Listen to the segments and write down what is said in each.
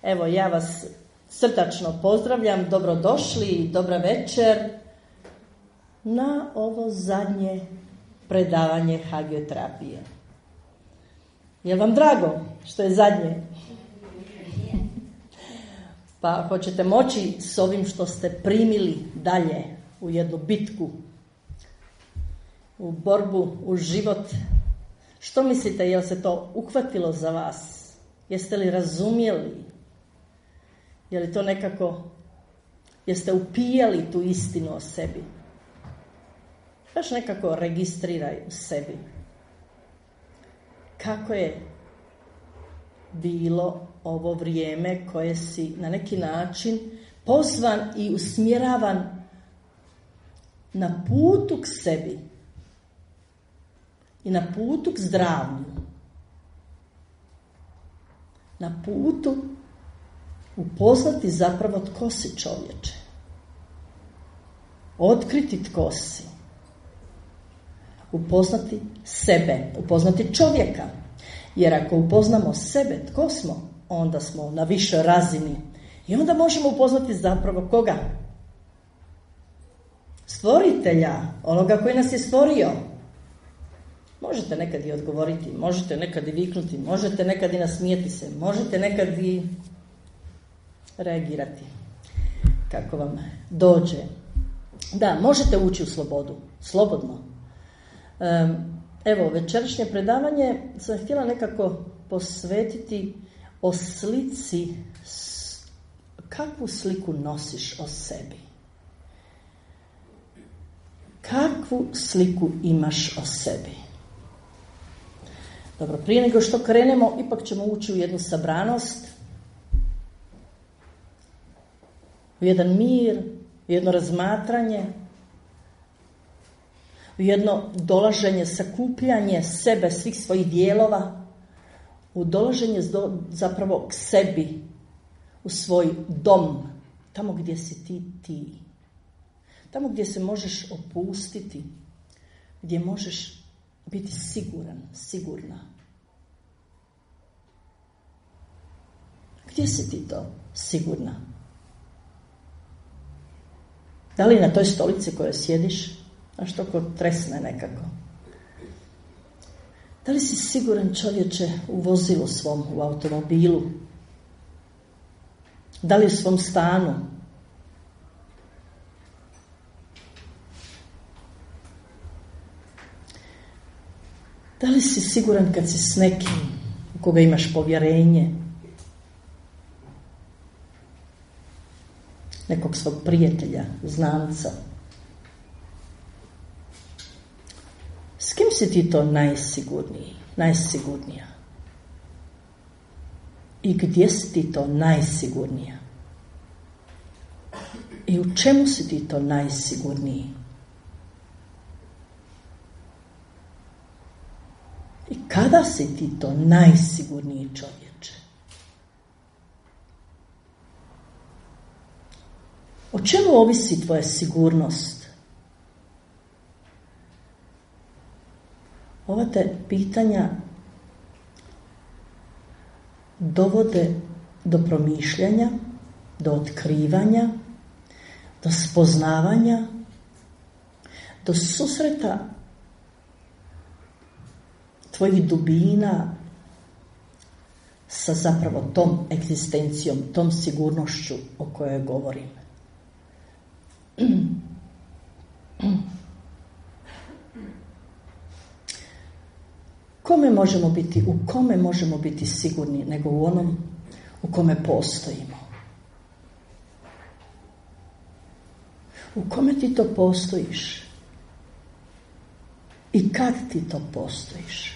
Evo, ja vas srdačno pozdravljam, dobrodošli, dobra večer na ovo zadnje predavanje hagioterapije. Je li vam drago što je zadnje? Pa hoćete moći s ovim što ste primili dalje u jednu bitku, u borbu, u život. Što mislite, je li se to uhvatilo za vas? Jeste li razumjeli? Je li to nekako, jeste upijali tu istinu o sebi? Baš nekako registriraj u sebi. Kako je bilo ovo vrijeme koje si na neki način pozvan i usmjeravan na putu k sebi i na putu k zdravlju, na putu upoznati zapravo tko si, čovječe, otkriti tko si, upoznati sebe, upoznati čovjeka. Jer ako upoznamo sebe, tko smo, onda smo na višoj razini i onda možemo upoznati zapravo koga? Stvoritelja, onoga koji nas je stvorio. Možete nekad i odgovoriti, možete nekad i viknuti, možete nekad i nasmijeti se, možete nekad i reagirati kako vam dođe. Da, možete ući u slobodu, slobodno. Evo, večerašnje predavanje sam htjela nekako posvetiti o slici, kakvu sliku nosiš o sebi. Kakvu sliku imaš o sebi. Dobro, prije nego što krenemo, ipak ćemo ući u jednu sabranost, u jedan mir, u jedno razmatranje, u jedno dolaženje, sakupljanje sebe, svih svojih dijelova, u dolaženje zapravo k sebi, u svoj dom, tamo gdje si ti. Tamo gdje se možeš opustiti, gdje možeš biti siguran, sigurna. Gdje si ti to sigurna? Da li na toj stolici kojoj sjediš? Znaš, to ko tresne nekako. Da li si siguran, čovječe, u vozilu svom, u automobilu? Da li u svom stanu? Da li si siguran kad si s nekim u koga imaš povjerenje? Nekog svog prijatelja, znanca? S kim si ti to najsigurniji, najsigurnija? I gdje si ti to najsigurnija? I u čemu si ti to najsigurniji? I kada si ti to najsigurniji, čovječe? O čemu ovisi tvoja sigurnost? Ova te pitanja dovode do promišljanja, do otkrivanja, do spoznavanja, do susreta tvojih dubina sa zapravo tom egzistencijom, tom sigurnošću o kojoj govorim. U kome možemo biti sigurni nego u onom u kome postojimo? U kome ti to postojiš? I kad ti to postojiš?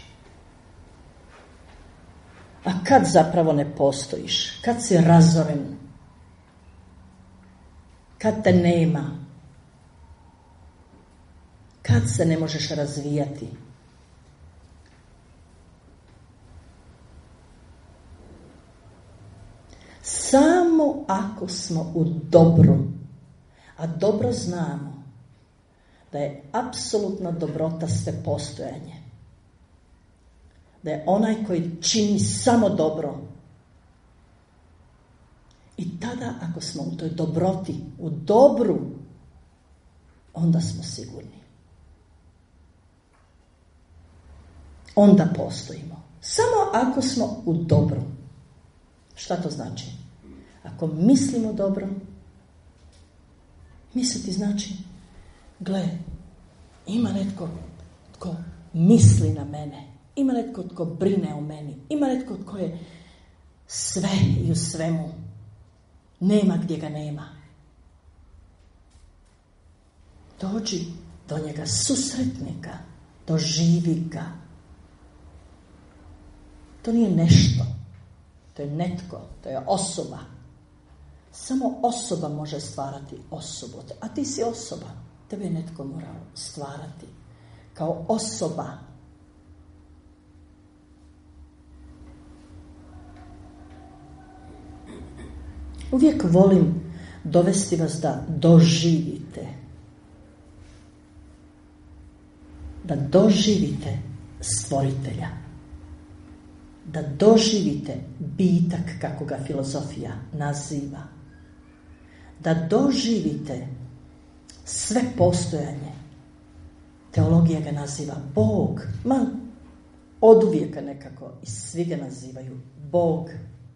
A kad zapravo ne postojiš? Kad si razoren? Kad te nema? Kad se ne možeš razvijati? Samo ako smo u dobru, a dobro znamo da je apsolutna dobrota sve postojanje, da je onaj koji čini samo dobro, I tada, ako smo u toj dobroti, u dobru, onda smo sigurni. Onda postojimo. Samo ako smo u dobru. Šta to znači? Ako mislimo dobro, misliti znači, gle, ima netko tko misli na mene, ima netko tko brine o meni, ima netko tko je sve i u svemu, nema gdje ga nema. Dođi do njega, susretni ga, doživi ga. To nije nešto, to je netko, to je osoba. Samo osoba može stvarati osobu, a ti si osoba. Tebe je netko morao stvarati kao osoba. Uvijek volim dovesti vas da doživite. Da doživite stvoritelja. Da doživite bitak, kako ga filozofija naziva. Da doživite sve postojanje. Teologija ga naziva Bog. Od uvijeka nekako i svi ga nazivaju Bog.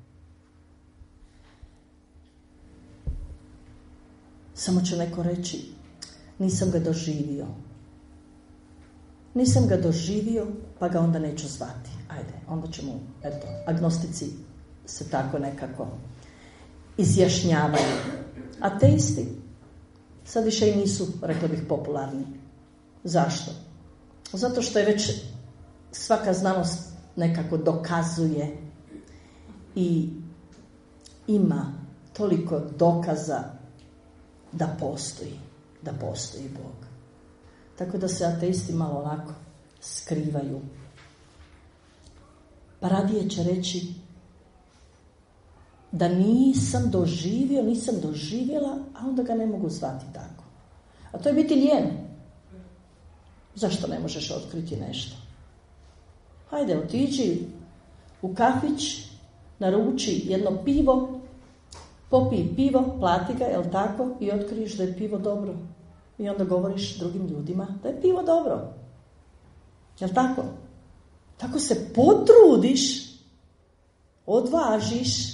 Samo će neko reći, nisam ga doživio. Nisam ga doživio, pa ga onda neću zvati. Ajde, onda ćemo, eto, agnostici se tako nekako izjašnjavaju. Ateisti sad više i nisu, rekla bih, popularni. Zašto? Zato što je već svaka znanost nekako dokazuje i ima toliko dokaza da postoji Bog. Tako da se ateisti malo onako skrivaju. Pa radije će reći da nisam doživjela, a onda ga ne mogu zvati tako. A to je biti lijen. Zašto ne možeš otkriti nešto? Hajde, otiđi u kafić, naruči jedno pivo, popij pivo, plati ga, jel tako, i otkriješ da je pivo dobro. I onda govoriš drugim ljudima da je pivo dobro. Jel tako? Tako se potrudiš, odvažiš,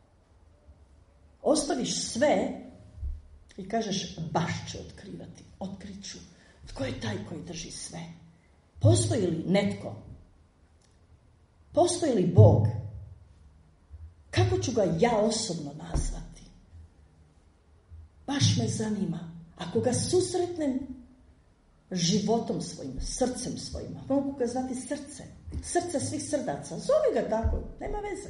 ostaviš sve i kažeš baš ću otkrivati, otkrit ću. Tko je taj koji drži sve? Postoji li netko? Postoji li Bog? Kako ću ga ja osobno nazvati? Baš me zanima. Ako ga susretnem životom svojim, srcem svojim, mogu ga zvati srce. Srce svih srdaca. Zovi ga tako, nema veze.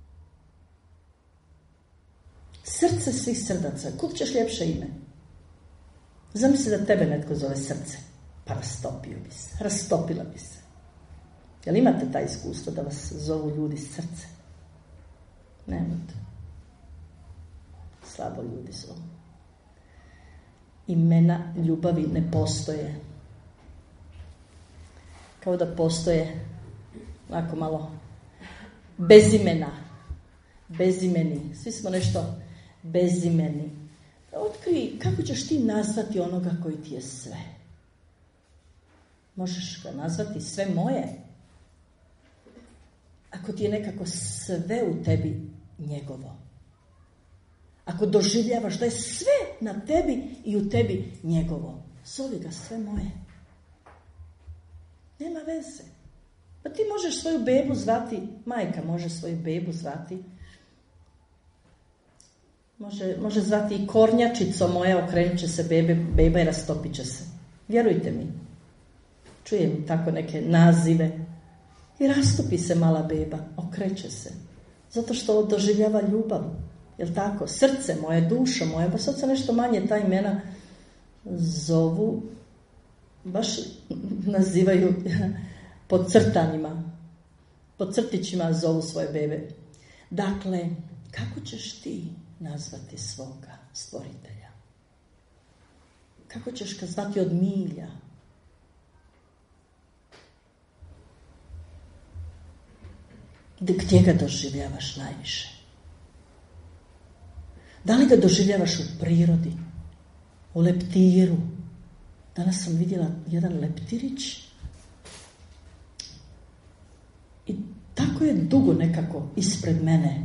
Srce svih srdaca. Kud ćeš ljepše ime? Zamisli da tebe netko zove srce. Pa rastopila bi se. Jel imate taj iskustvo da vas zovu ljudi srce? Nemate. Slabo ljudi zovu. Imena ljubavi ne postoje. Kao da postoje onako malo bezimeni. Svi smo nešto bezimeni. Otkrij kako ćeš ti nazvati onoga koji ti je sve. Možeš ga nazvati sve moje. Ako ti je nekako sve u tebi njegovo. Ako doživljavaš da je sve na tebi i u tebi njegovo. Zovi ga sve moje. Nema veze. Pa ti možeš svoju bebu zvati, majka može svoju bebu zvati. Može zvati i kornjačico moja, okrenut će se beba i rastopit će se. Vjerujte mi. Čujem tako neke nazive. I rastopi se mala beba, okreće se. Zato što doživljava ljubav. Jel tako? Srce moje, dušo moje, pa sad se nešto manje ta imena zovu, baš nazivaju pod crtanjima, pod crtićima zovu svoje bebe. Dakle, kako ćeš ti nazvati svoga stvoritelja? Kako ćeš ga zvati od milja? Gdje ga doživljavaš najviše? Da li ga doživljavaš u prirodi, u leptiru? Danas sam vidjela jedan leptirić i tako je dugo nekako ispred mene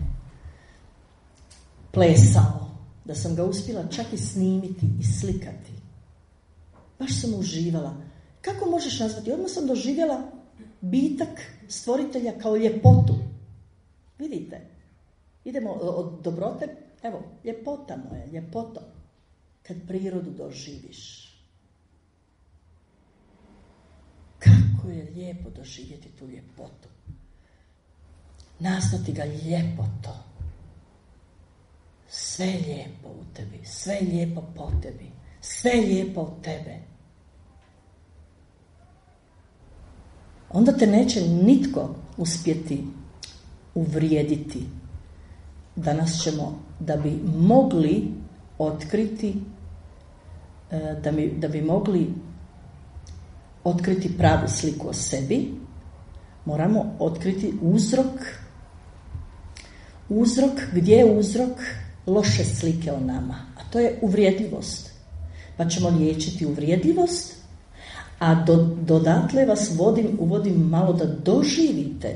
plesao, da sam ga uspjela čak i snimiti i slikati. Baš sam uživala. Kako možeš nazvati? Odmah sam doživjela bitak stvoritelja kao ljepotu. Vidite, idemo od dobrote, evo, ljepota moja, ljepoto. Kad prirodu doživiš. Kako je lijepo doživjeti tu ljepotu. Nazvati ga ljepoto. Sve je lijepo u tebi, sve je lijepo po tebi, sve je lijepo od tebe. Onda te neće nitko uspjeti uvrijediti. Danas ćemo, da bi mogli otkriti, da bi mogli otkriti pravu sliku o sebi, moramo otkriti uzrok, gdje je uzrok loše slike o nama, a to je uvrijedljivost. Pa ćemo liječiti uvrijedljivost, a dodatle vas uvodim malo da doživite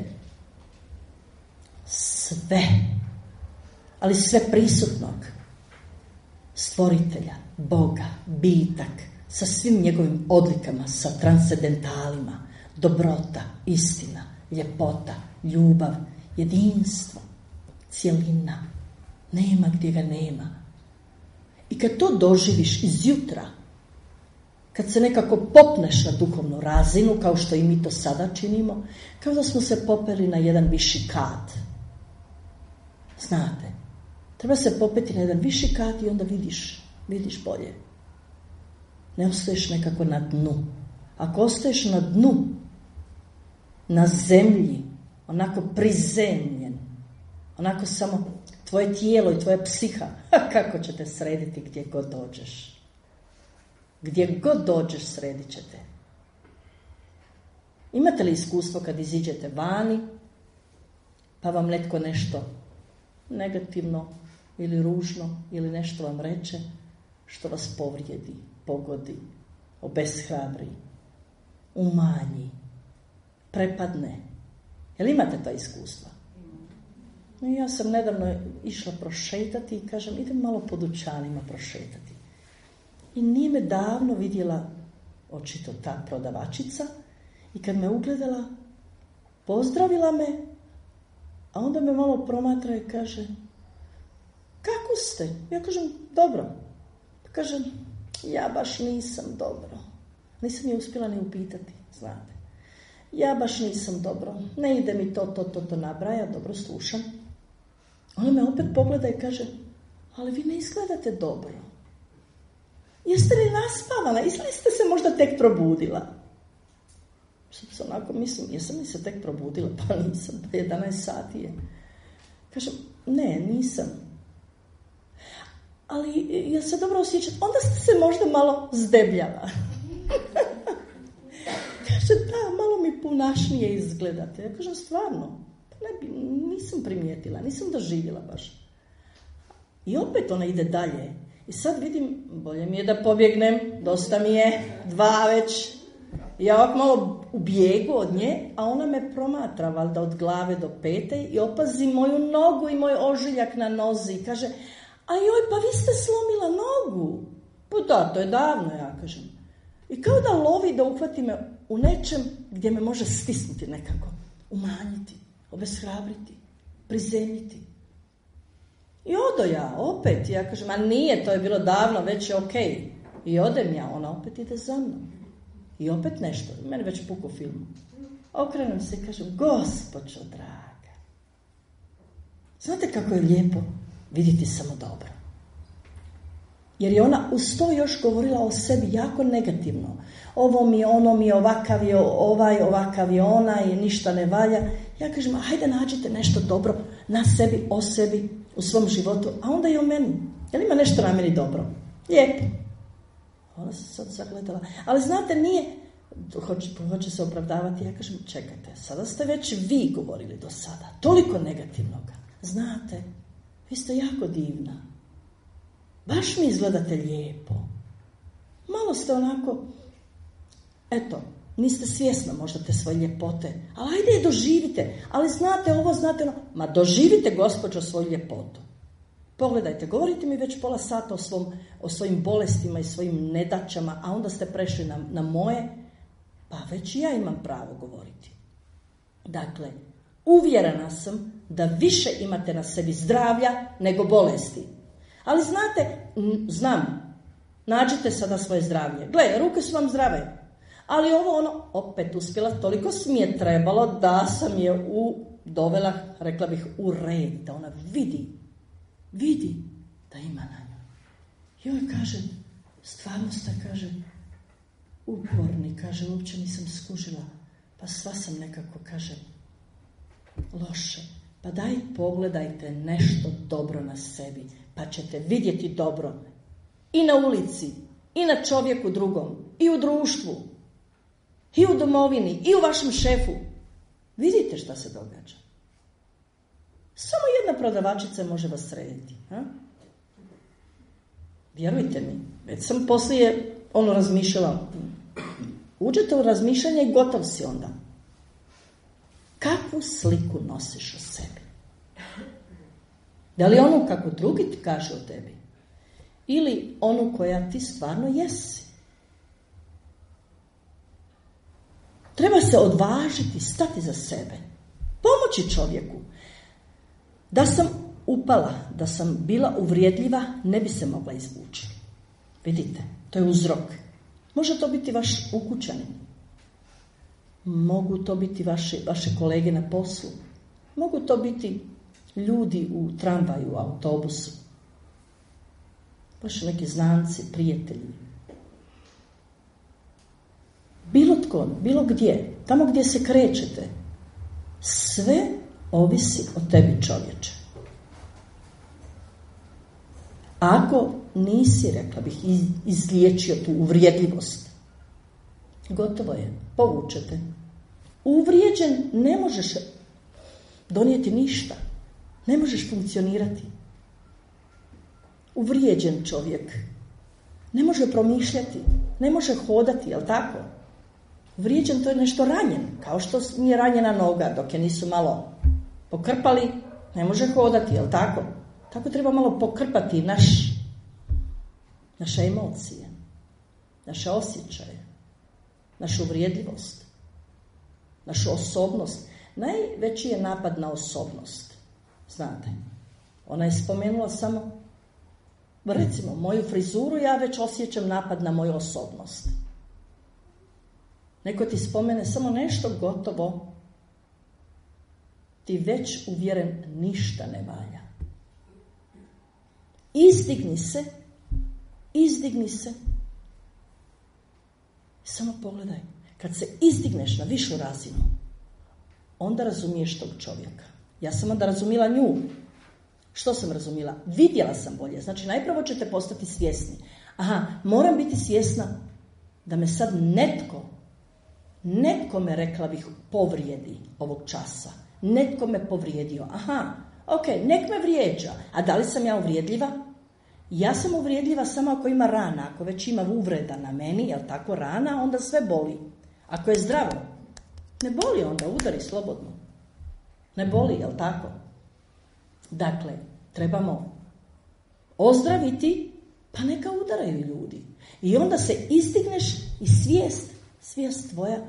sve, ali sve prisutnog stvoritelja, Boga, bitak, sa svim njegovim odlikama, sa transcendentalima, dobrota, istina, ljepota, ljubav, jedinstvo, cjelina, nema gdje ga nema. I kad to doživiš izjutra, kad se nekako popneš na duhovnu razinu, kao što i mi to sada činimo, kao da smo se popeli na jedan viši kat. Znate, treba se popeti na jedan viši kat i onda vidiš bolje. Ne ostaješ nekako na dnu. Ako ostaješ na dnu, na zemlji, onako prizemljen, onako samo tvoje tijelo i tvoja psiha, kako će te srediti gdje god dođeš. Gdje god dođeš, sredit će te. Imate li iskustvo kad iziđete vani, pa vam netko nešto negativno ili ružno ili nešto vam reče, što vas povrijedi, pogodi, obeshrabri, umanji, prepadne? Jel imate ta iskustva? Ja sam nedavno išla prošetati i kažem, idem malo po dućanima prošetati. I nije me davno vidjela, očito ta prodavačica, i kad me ugledala, pozdravila me, a onda me malo promatra i kaže, kako ste? Ja kažem, dobro. Kažem, ja baš nisam dobro. Nisam je uspjela ni upitati, znate. Ja baš nisam dobro. Ne ide mi to nabraja, dobro slušam. Ona me opet pogleda i kaže, ali vi ne izgledate dobro. Jeste li naspavana? Ili ste se možda tek probudila? Sad se onako mislim, jesam li se tek probudila? Pa nisam, pa 11 sati je. Kažem, ne, nisam. Ali jel se dobro osjećate? Onda ste se možda malo zdebljala. Kaže, da, malo mi punašnije izgledate. Ja kažem, stvarno, nisam primijetila, nisam doživjela baš. I opet ona ide dalje. I sad vidim, bolje mi je da pobjegnem, dosta mi je, 2 već. Ja ovako malo u bijegu od nje, a ona me promatra, valjda od glave do pete i opazi moju nogu i moj ožiljak na nozi. I kaže, a joj, pa vi ste slomila nogu. Pa da, to je davno, ja kažem. I kao da lovi da uhvati me u nečem gdje me može stisnuti nekako, umanjiti, obeshrabriti, prizemljiti. I odo ja, opet, ja kažem, a nije, to je bilo davno, već je okej. I odem ja, ona opet ide za mnom. I opet nešto, meni već puku film. Okrenem se i kažem, gospođo draga, znate kako je lijepo vidjeti samo dobro. Jer je ona uz to još govorila o sebi jako negativno. Ovo mi, ono mi, ovakav je ovaj, ovakav je onaj, ništa ne valja. Ja kažem, hajde nađite nešto dobro na sebi, o sebi, u svom životu, a onda i o meni. Jel ima nešto na meni dobro? Lijepo. Ona se sad zagledala. Ali znate, nije, hoće se opravdavati, ja kažem, čekajte, sada ste već vi govorili do sada, toliko negativnoga. Znate, vi ste jako divna. baš mi izgledate lijepo. Malo ste onako, eto, niste svjesno možda te svoje ljepote, ali ajde je doživite, ali znate ovo, znate ono. Ma doživite, gospođo, svoju ljepotu. Pogledajte, govorite mi već pola sata o svojim bolestima i svojim nedaćama, a onda ste prešli na moje, pa već ja imam pravo govoriti. Dakle, uvjerena sam da više imate na sebi zdravlja nego bolesti. Ali znate, znam, nađite sada svoje zdravlje. Gle, ruke su vam zdrave. Ali ovo opet uspjela, toliko mi je trebalo da sam je dovela, rekla bih, u red, da ona vidi da ima na njoj. Joj, kaže, stvarno ste, kaže, uporni, kaže, uopće nisam skužila, pa sva sam nekako, kaže, loše. Pa daj pogledajte nešto dobro na sebi, pa ćete vidjeti dobro i na ulici, i na čovjeku drugom, i u društvu, i u domovini, i u vašem šefu. Vidite šta se događa. Samo jedna prodavačica može vas srediti. Vjerujte mi, već sam poslije razmišljala. Uđete u razmišljanje i gotov si onda. Kakvu sliku nosiš o sebi? Da li onu kako drugi ti kaže o tebi? Ili onu koja ti stvarno jesi? Treba se odvažiti, stati za sebe. Pomoći čovjeku. Da sam upala, da sam bila uvrijedljiva, ne bi se mogla izvući. Vidite, to je uzrok. Može to biti vaš ukućanin. Mogu to biti vaše kolege na poslu. Mogu to biti ljudi u tramvaju, u autobusu. Vaši neki znanci, prijatelji. Bilo tko, bilo gdje, tamo gdje se krećete, sve ovisi o tebi, čovječe. Ako nisi, rekla bih, izliječio tu uvrijedljivost, gotovo je, povučete. Uvrijeđen ne možeš donijeti ništa, ne možeš funkcionirati. Uvrijeđen čovjek ne može promišljati, ne može hodati, jel tako? Uvrijeđen, to je nešto ranjen, kao što mi je ranjena noga, dok je nisu malo pokrpali, ne može hodati, jel tako? Tako treba malo pokrpati naše emocije, naše osjećaje, našu uvrijedljivost, našu osobnost. Najveći je napad na osobnost, znate. Ona je spomenula samo, recimo, moju frizuru, ja već osjećam napad na moju osobnost. Neko ti spomene samo nešto, gotovo, ti već uvjeren ništa ne valja. Izdigni se. Samo pogledaj, kad se izdigneš na višu razinu, onda razumiješ tog čovjeka. Ja sam onda razumila nju. Što sam razumila? Vidjela sam bolje. Znači, najprvo ćete postati svjesni. Moram biti svjesna da me sad netko me, rekla bih, povrijedi ovog časa. Netko me povrijedio. Nek me vrijeđa. A da li sam ja uvrijedljiva? Ja sam uvrijedljiva samo ako ima rana. Ako već ima uvreda na meni, jel tako, rana, onda sve boli. Ako je zdravo, ne boli onda, udari slobodno. Ne boli, jel tako? Dakle, trebamo ozdraviti, pa neka udaraju ljudi. I onda se izdigneš i svijest tvoja,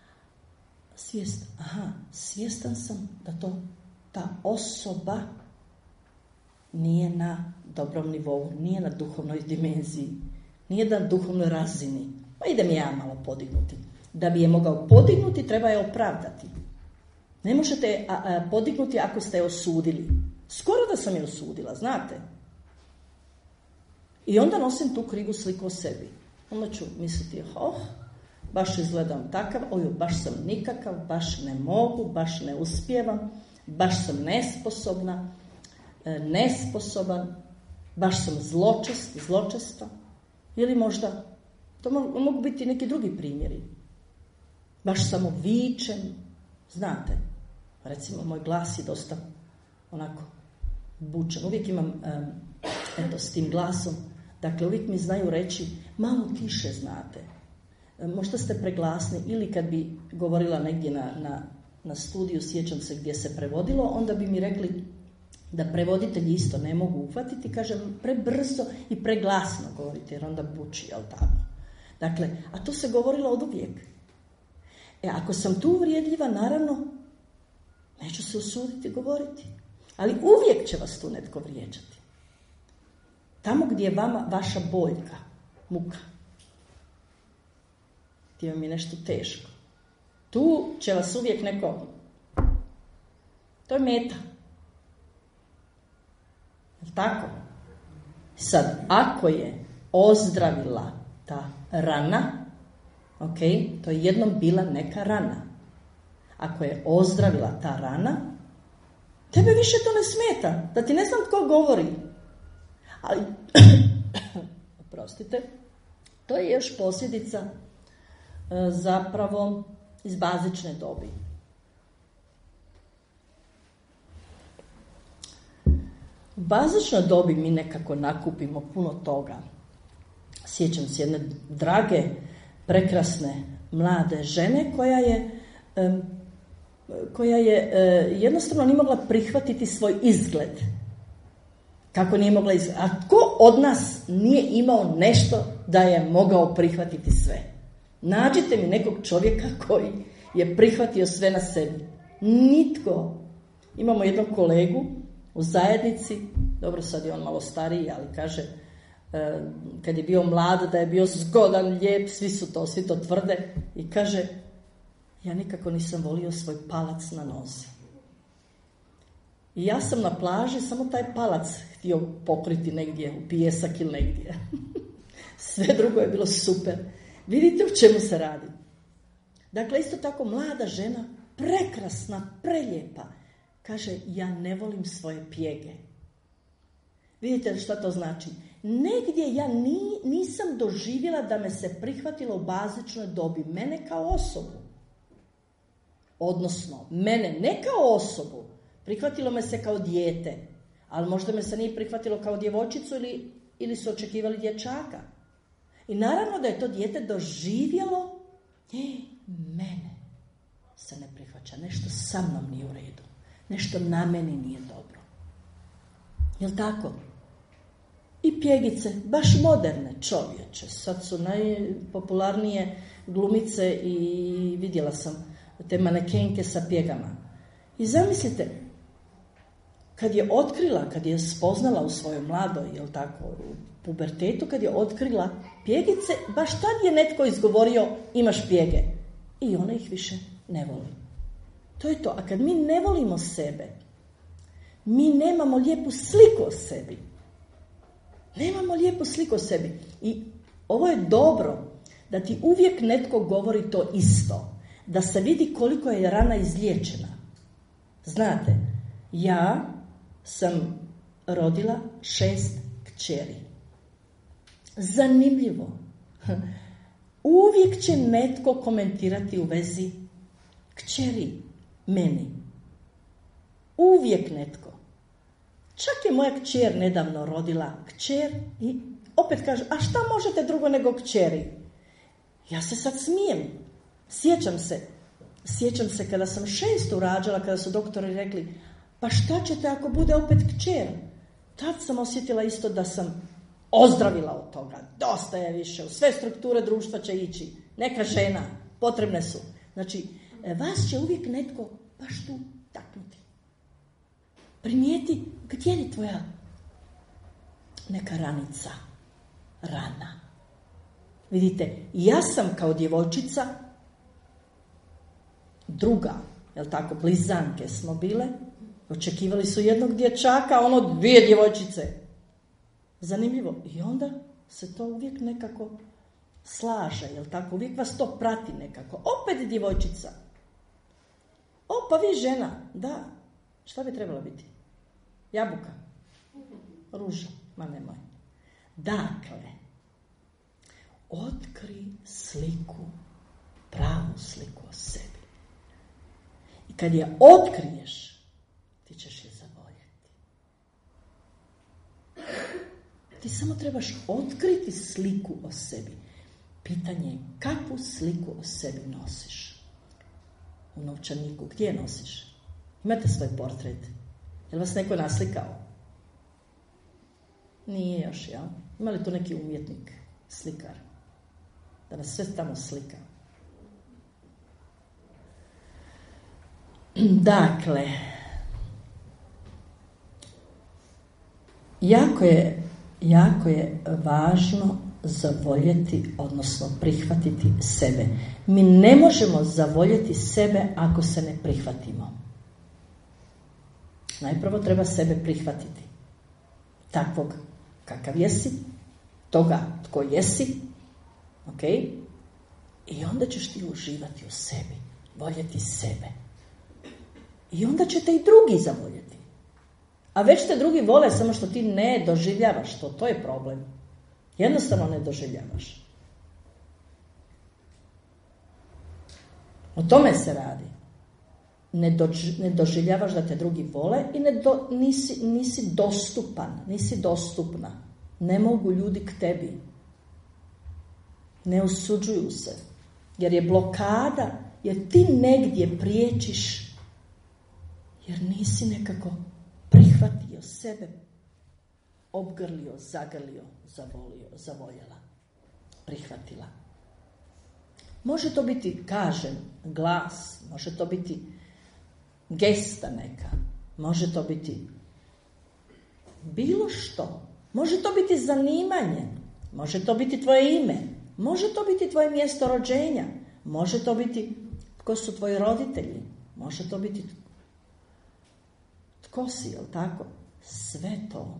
svjestan sam da ta osoba nije na dobrom nivou, nije na duhovnoj dimenziji, nije na duhovnoj razini. Pa idem ja malo podignuti. Da bi je mogao podignuti, treba je opravdati. Ne možete podignuti ako ste je osudili. Skoro da sam je osudila, znate. I onda nosim tu krivu sliku o sebi. Onda ću misliti, baš izgledam takav, baš sam nikakav, baš ne mogu, baš ne uspijevam, baš sam nesposoban, baš sam zločesta. Ili možda, to mogu biti neki drugi primjeri. Baš samo vičem, znate. Recimo, moj glas je dosta onako bučan. Uvijek imam, s tim glasom, Dakle, uvijek mi znaju reći, malo tiše znate. Možda ste preglasni, ili kad bi govorila negdje na studiju, sjećam se gdje se prevodilo, onda bi mi rekli da prevoditelji isto ne mogu uhvatiti, kažem, prebrzo i preglasno govorite, jer onda buči, jel tako? Dakle, a to se govorilo od uvijek. Ako sam tu uvrijedljiva, naravno, neću se usuditi govoriti. Ali uvijek će vas tu netko vrijeđati. Tamo gdje je vama vaša boljka, muka, gdje vam je nešto teško, tu će vas uvijek neko, to je meta. Je li tako? Sad, ako je ozdravila ta rana, ok, to je jednom bila neka rana. Ako je ozdravila ta rana, tebe više to ne smeta, da ti ne znam tko govori. Ali, oprostite, to je još posljedica zapravo iz bazične dobi. U bazičnoj dobi mi nekako nakupimo puno toga. Sjećam se jedne drage, prekrasne, mlade žene koja je jednostavno nije mogla prihvatiti svoj izgled. Kako nije mogla izgledati? A tko od nas nije imao nešto da je mogao prihvatiti sve? Nađite mi nekog čovjeka koji je prihvatio sve na sebi. Nitko. Imamo jednog kolegu u zajednici, dobro sad je on malo stariji, ali kaže, kad je bio mlad, da je bio zgodan, lijep, svi to tvrde, i kaže, ja nikako nisam volio svoj palac na nozi. I ja sam na plaži samo taj palac htio pokriti negdje u pijesak ili negdje. Sve drugo je bilo super. Vidite o čemu se radi. Dakle, isto tako mlada žena, prekrasna, prelijepa, kaže, ja ne volim svoje pjege. Vidite šta to znači? Negdje ja nisam doživjela da me se prihvatilo u bazičnoj dobi, mene kao osobu. Odnosno, mene ne kao osobu, prihvatilo me se kao dijete, ali možda me se nije prihvatilo kao djevojčicu ili su očekivali dječaka. I naravno da je to dijete doživjelo, mene se ne prihvaća, nešto sa mnom nije u redu, nešto na meni nije dobro. Jel' tako? I pjegice, baš moderne, čovječe, sad su najpopularnije glumice i vidjela sam te manekenke sa pjegama. I zamislite, kad je spoznala u svojoj mladoj, jel' tako, u pubertetu, kad je otkrila pjegice, baš tad je netko izgovorio, imaš pjege. I ona ih više ne voli. To je to. A kad mi ne volimo sebe, mi nemamo lijepu sliku o sebi. Nemamo lijepu sliku o sebi. I ovo je dobro, da ti uvijek netko govori to isto. Da se vidi koliko je rana izliječena. Znate, ja sam rodila 6 kćeri. Zanimljivo. Uvijek će netko komentirati u vezi kćeri meni. Uvijek netko. Čak je moja kćer nedavno rodila kćer i opet kaže, a šta možete drugo nego kćeri? Ja se sad smijem. Sjećam se kada sam 6. rađala, kada su doktori rekli, pa šta ćete ako bude opet kćer? Tad sam osjetila isto da sam ozdravila od toga. Dosta je više, u sve strukture društva će ići. Neka žena, potrebne su. Znači, vas će uvijek netko baš tu taknuti. Primijeti, gdje je tvoja neka ranica, rana? Vidite, ja sam kao djevojčica, druga, jel tako, blizanke smo bile, očekivali su jednog dječaka, 2 djevojčice. Zanimljivo. I onda se to uvijek nekako slaže, jel tako, uvijek vas to prati nekako. Opet djevojčica. O, pa vi žena. Da. Šta bi trebalo biti? Jabuka. Ruža. Ma nemoj. Dakle, otkri sliku, pravu sliku o sebi. I kad je otkriješ, ti ćeš je zavoljeti. Ti samo trebaš otkriti sliku o sebi. Pitanje je kakvu sliku o sebi nosiš. U novčaniku, gdje je nosiš? Imate svoj portret? Je li vas neko naslikao? Nije još, jel? Ima li tu neki umjetnik, slikar? Da nas sve tamo slika. Dakle, jako je važno zavoljeti, odnosno prihvatiti sebe. Mi ne možemo zavoljeti sebe ako se ne prihvatimo. Najprvo treba sebe prihvatiti. Takvog kakav jesi, toga tko jesi, ok? I onda ćeš ti uživati u sebi, voljeti sebe. I onda će te i drugi zavoljeti. A već te drugi vole, samo što ti ne doživljavaš to. To je problem. Jednostavno ne doživljavaš. O tome se radi. Ne doživljavaš da te drugi vole i nisi dostupan, nisi dostupna. Ne mogu ljudi k tebi. Ne usuđuju se. Jer je blokada, jer ti negdje priječiš, jer nisi nekako prihvatio sebe, obgrlio, zagrlio, zavolio, zavoljela, prihvatila. Može to biti, kažem, glas, može to biti gesta neka, može to biti bilo što, može to biti zanimanje, može to biti tvoje ime, može to biti tvoje mjesto rođenja, može to biti tko su tvoji roditelji, može to biti tko si, jel tako? Sve to.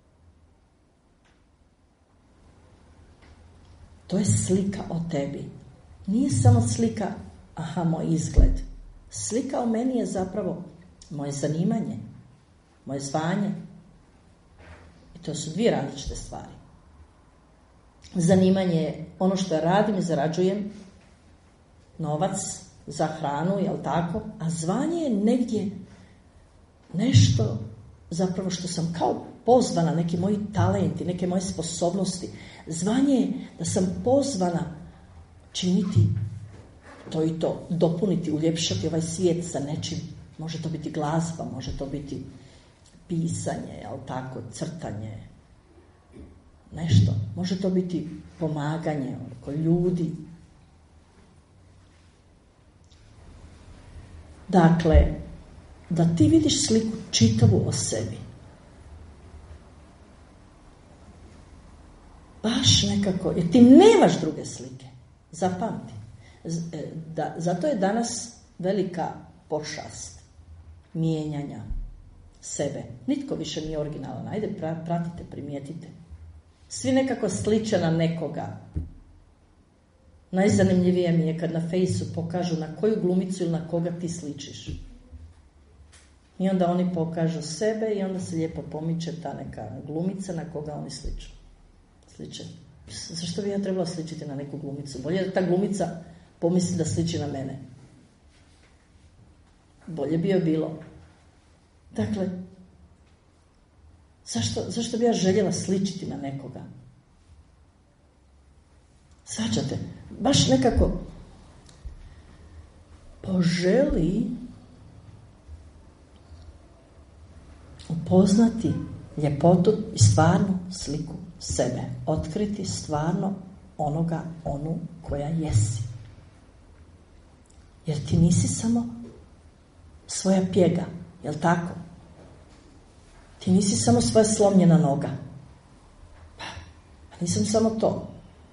To je slika o tebi. Nije samo slika, aha, moj izgled. Slika o meni je zapravo moje zanimanje, moje zvanje. I to su dvije različite stvari. Zanimanje je ono što ja radim i zarađujem novac za hranu, jel tako? A zvanje je negdje nešto zapravo što sam kao pozvana, neki moji talenti, neke moje sposobnosti. Zvanje je da sam pozvana činiti to i to, dopuniti, uljepšati ovaj svijet sa nečim. Može to biti glazba, može to biti pisanje, jel tako, crtanje, nešto. Može to biti pomaganje oko ljudi. Dakle, da ti vidiš sliku čitavu o sebi. Baš nekako, jer ti nemaš druge slike. Zapamti. Zato je danas velika pošast mijenjanja sebe. Nitko više nije originalan. Ajde, pratite, primijetite. Svi nekako sliče na nekoga. Najzanimljivije mi je kad na Fejsu pokažu na koju glumicu ili na koga ti sličiš. I onda oni pokažu sebe i onda se lijepo pomiče ta neka glumica na koga oni sliče. Zašto bi ja trebala sličiti na neku glumicu? Bolje da ta glumica pomisli da sliči na mene. Bolje bi joj bilo. Dakle, zašto bi ja željela sličiti na nekoga? Svađate, baš nekako poželi upoznati ljepotu i stvarnu sliku sebe. Otkriti stvarno onu koja jesi. Jer ti nisi samo svoja pjega, jel tako? Ti nisi samo svoja slomljena noga. Pa nisam samo to.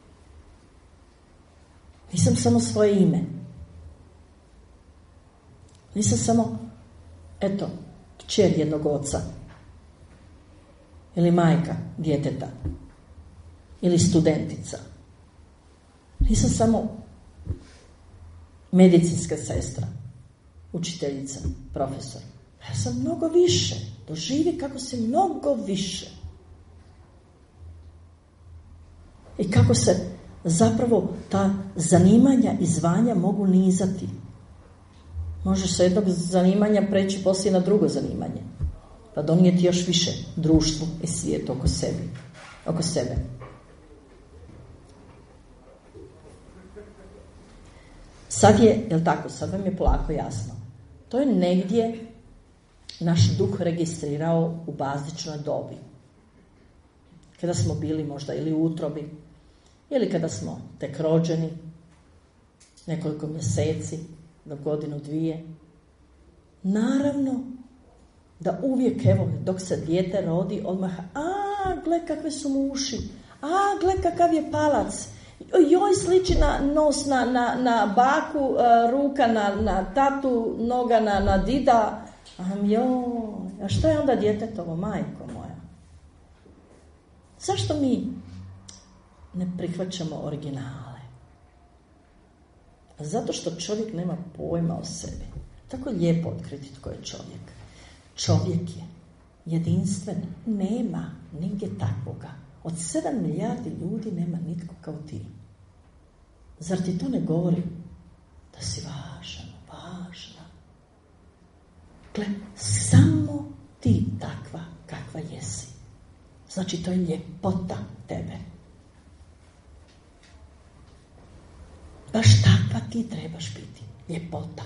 Nisam samo svoje ime. Nisam samo, eto, kćer jednog oca. Ili majka djeteta. Ili studentica. Nisam samo medicinska sestra, učiteljica, profesor. Ja sam mnogo više. Doživi kako si mnogo više. I kako se zapravo ta zanimanja i zvanja mogu nizati. Možeš sa jednog zanimanja preći poslije na drugo zanimanje. Pa donijeti još više društvu i svijetu oko sebi. oko sebe. Sad je, jel tako, sad vam je polako jasno. To je negdje naš duh registrirao u bazičnoj dobi. Kada smo bili možda ili u utrobi, ili kada smo tek rođeni, nekoliko mjeseci, do godinu, dvije. Naravno da uvijek, evo, dok se dijete rodi, odmah, gle kakve su mu uši, gle kakav je palac, joj sliči na nos na baku, ruka na tatu, noga na dida, a što je onda djetetovo, majko moja? Zašto mi ne prihvaćamo originale? Zato što čovjek nema pojma o sebi. Tako lijepo otkriti tko je čovjek. Čovjek je jedinstven, nema nigdje takvoga. Od 7 milijardi ljudi nema nitko kao ti. Zar ti to ne govori da si važan, važna? Gle, samo ti takva kakva jesi. Znači, to je ljepota tebe. Baš takva ti trebaš biti. Ljepota.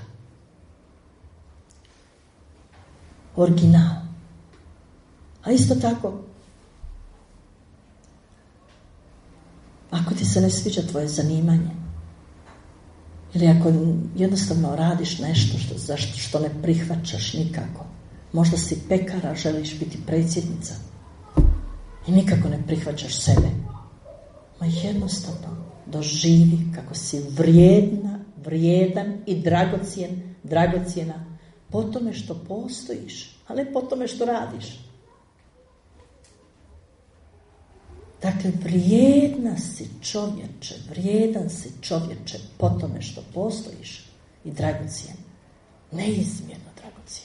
Original. A isto tako, ako ti se ne sviđa tvoje zanimanje, ili ako jednostavno radiš nešto što ne prihvaćaš nikako, možda si pekara, želiš biti predsjednica i nikako ne prihvaćaš sebe, ma jednostavno doživi kako si vrijedan i dragocjena po tome što postojiš, a ne po tome što radiš. Dakle, vrijedan si čovječe po tome što postojiš i dragocjen. Neizmjerno dragocjen.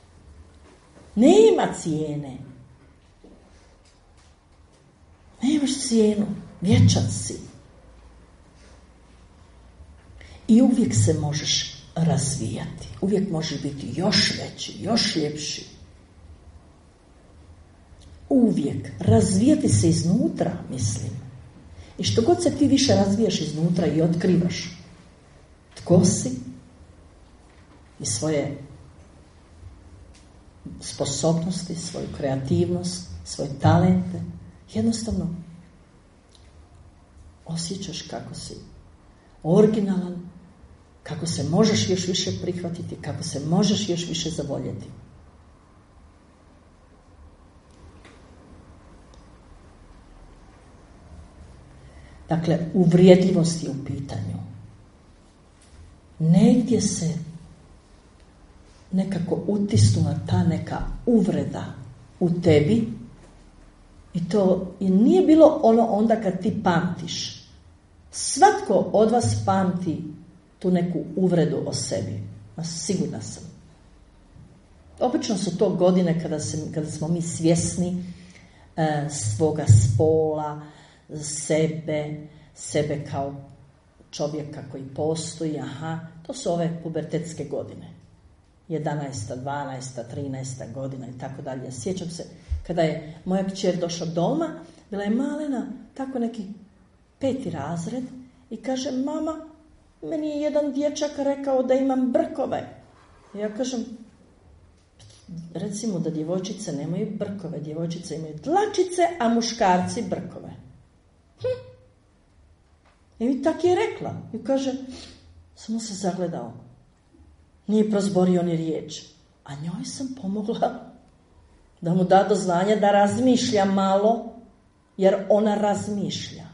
Nema cijene. Nemaš cijenu. Vječan si. I uvijek se možeš razvijati. Uvijek možeš biti još veći, još ljepši. Uvijek razvijati se iznutra, mislim. I što god se ti više razvijaš iznutra i otkrivaš tko si i svoje sposobnosti, svoju kreativnost, svoje talente, jednostavno osjećaš kako si originalan, kako se možeš još više prihvatiti, kako se možeš još više zavoljeti. Dakle, uvrijedljivost je u pitanju. Negdje se nekako utisnula ta neka uvreda u tebi i to nije bilo ono onda kad ti pamtiš. Svatko od vas pamti tu neku uvredu o sebi. Sigurna sam. Obično su to godine kada smo mi svjesni svoga spola, sebe kao čovjeka koji postoji, to su ove pubertetske godine. 11., 12., 13. godina i tako dalje. Sjećam se kada je moja kćer došla doma, bila je malena, tako neki 5. razred i kaže, mama, meni je jedan dječak rekao da imam brkove. I ja kažem, recimo da djevojčice nemaju brkove, djevojčice imaju dlačice, a muškarci brkove. I mi tak je rekla. I kaže, samo se zagledao. Nije prozborio ni riječ. A njoj sam pomogla da mu da do znanja da razmišlja malo, jer ona razmišlja.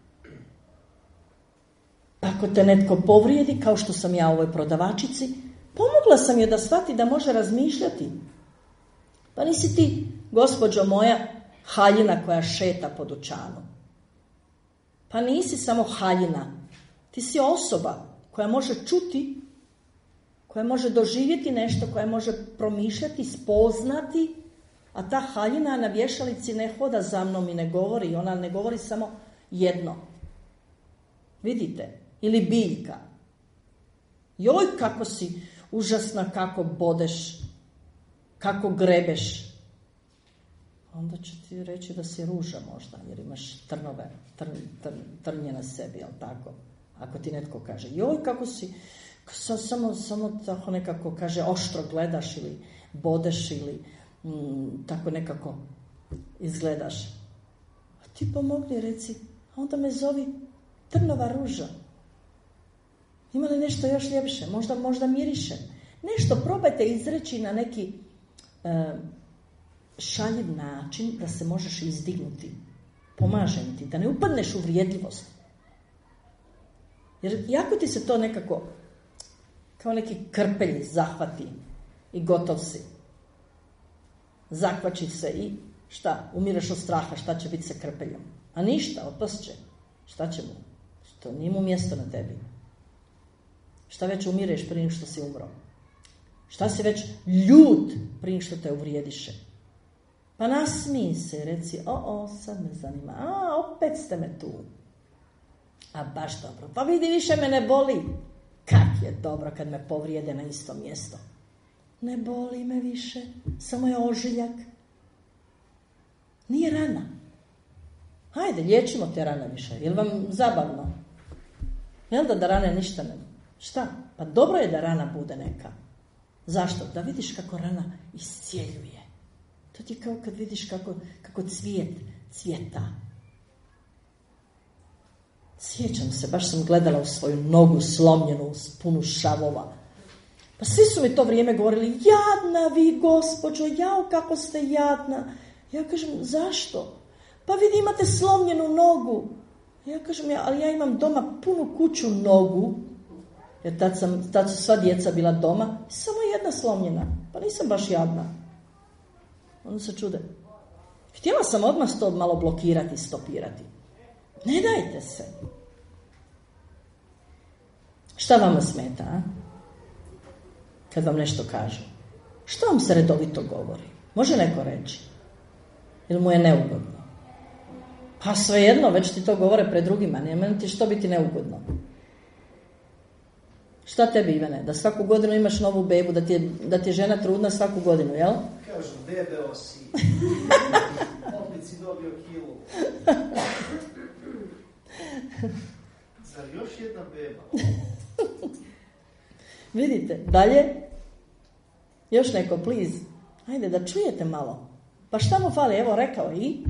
Ako te netko povrijedi, kao što sam ja ovoj prodavačici, pomogla sam joj da shvati da može razmišljati. Pa nisi ti, gospođo moja, haljina koja šeta po dućanu. Pa nisi samo haljina. Ti si osoba koja može čuti, koja može doživjeti nešto, koja može promišljati, spoznati, a ta haljina na vješalici ne hoda za mnom i ne govori. Ona ne govori samo jedno. Vidite? Ili biljka. Joj, kako si užasna, kako bodeš, kako grebeš. onda će ti reći da si ruža možda, jer imaš trnje na sebi, jel tako? Ako ti netko kaže, joj, kako si, samo tako nekako kaže, oštro gledaš ili bodeš ili tako nekako izgledaš. A ti pomogni, reci, a onda me zovi trnova ruža. Ima li nešto još ljepše? Možda miriše. Nešto probajte izreći na neki šaljiv način da se možeš izdignuti. Pomažem ti, da ne upadneš u vrijedljivost. Jer jako ti se to nekako kao neki krpelj zahvati i gotov si. Zakvači se i šta? Umireš od straha, šta će biti sa krpeljom? A ništa, otpast će. Šta će mu? To nije mu mjesto na tebi. Šta već umireš prije što si umro? Šta si već ljut prije što te uvrijediše? Pa nasmij se, reci, sad me zanima, opet ste me tu. A baš dobro, pa vidi, više me ne boli. Kak je dobro kad me povrijede na isto mjesto. Ne boli me više, samo je ožiljak. Nije rana. Hajde, liječimo te rane više, jel vam zabavno? Jel da rane ništa ne? Šta? Pa dobro je da rana bude neka. Zašto? Da vidiš kako rana iscijeljuje. To ti kao kad vidiš kako cvijet cvjeta. Sjećam se, baš sam gledala u svoju nogu slomljenu, punu šavova. Pa svi su mi to vrijeme govorili, jadna vi, gospođo, jao kako ste jadna. Ja kažem, zašto? Pa vidi, imate slomljenu nogu. Ja kažem, ali ja imam doma punu kuću nogu, jer tad su sva djeca bila doma, samo jedna slomljena, pa nisam baš jadna. Onda se čude. Htjela sam odmah to malo blokirati, stopirati. Ne dajte se. Šta vama smeta, a? Kad vam nešto kažu? Što vam se redovito govori? Može neko reći? Ili mu je neugodno? Pa svejedno, već ti to govore pred drugima. Nema ti što biti neugodno. Šta tebi, Ivane? Da svaku godinu imaš novu bebu, da ti je žena trudna svaku godinu, jel? Kažu, debeo si. Opet si dobio kilu. Zar još jedna beba? Vidite, dalje? Još neko, please. Ajde, da čujete malo. Pa šta mu fali? Evo, rekao i?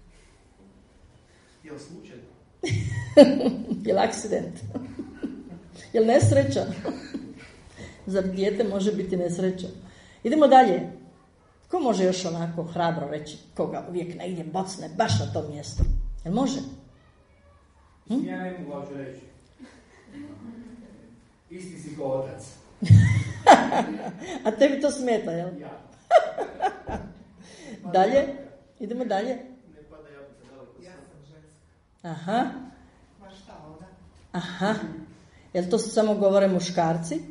Jel slučajno? Jel akcident? Jel nesreća? Zar dijete može biti nesreća? Idemo dalje. Ko može još onako hrabro reći koga uvijek negdje bocne baš na to mjesto? Jel može? Ja ne mogu važu reći. Isti si ko otac. A tebi to smeta, jel? Ja. Dalje? Idemo dalje. Ne pada jabuka daleko. Ja sam ženska. Aha. Ma šta ona? Aha. Jel to samo govore muškarci?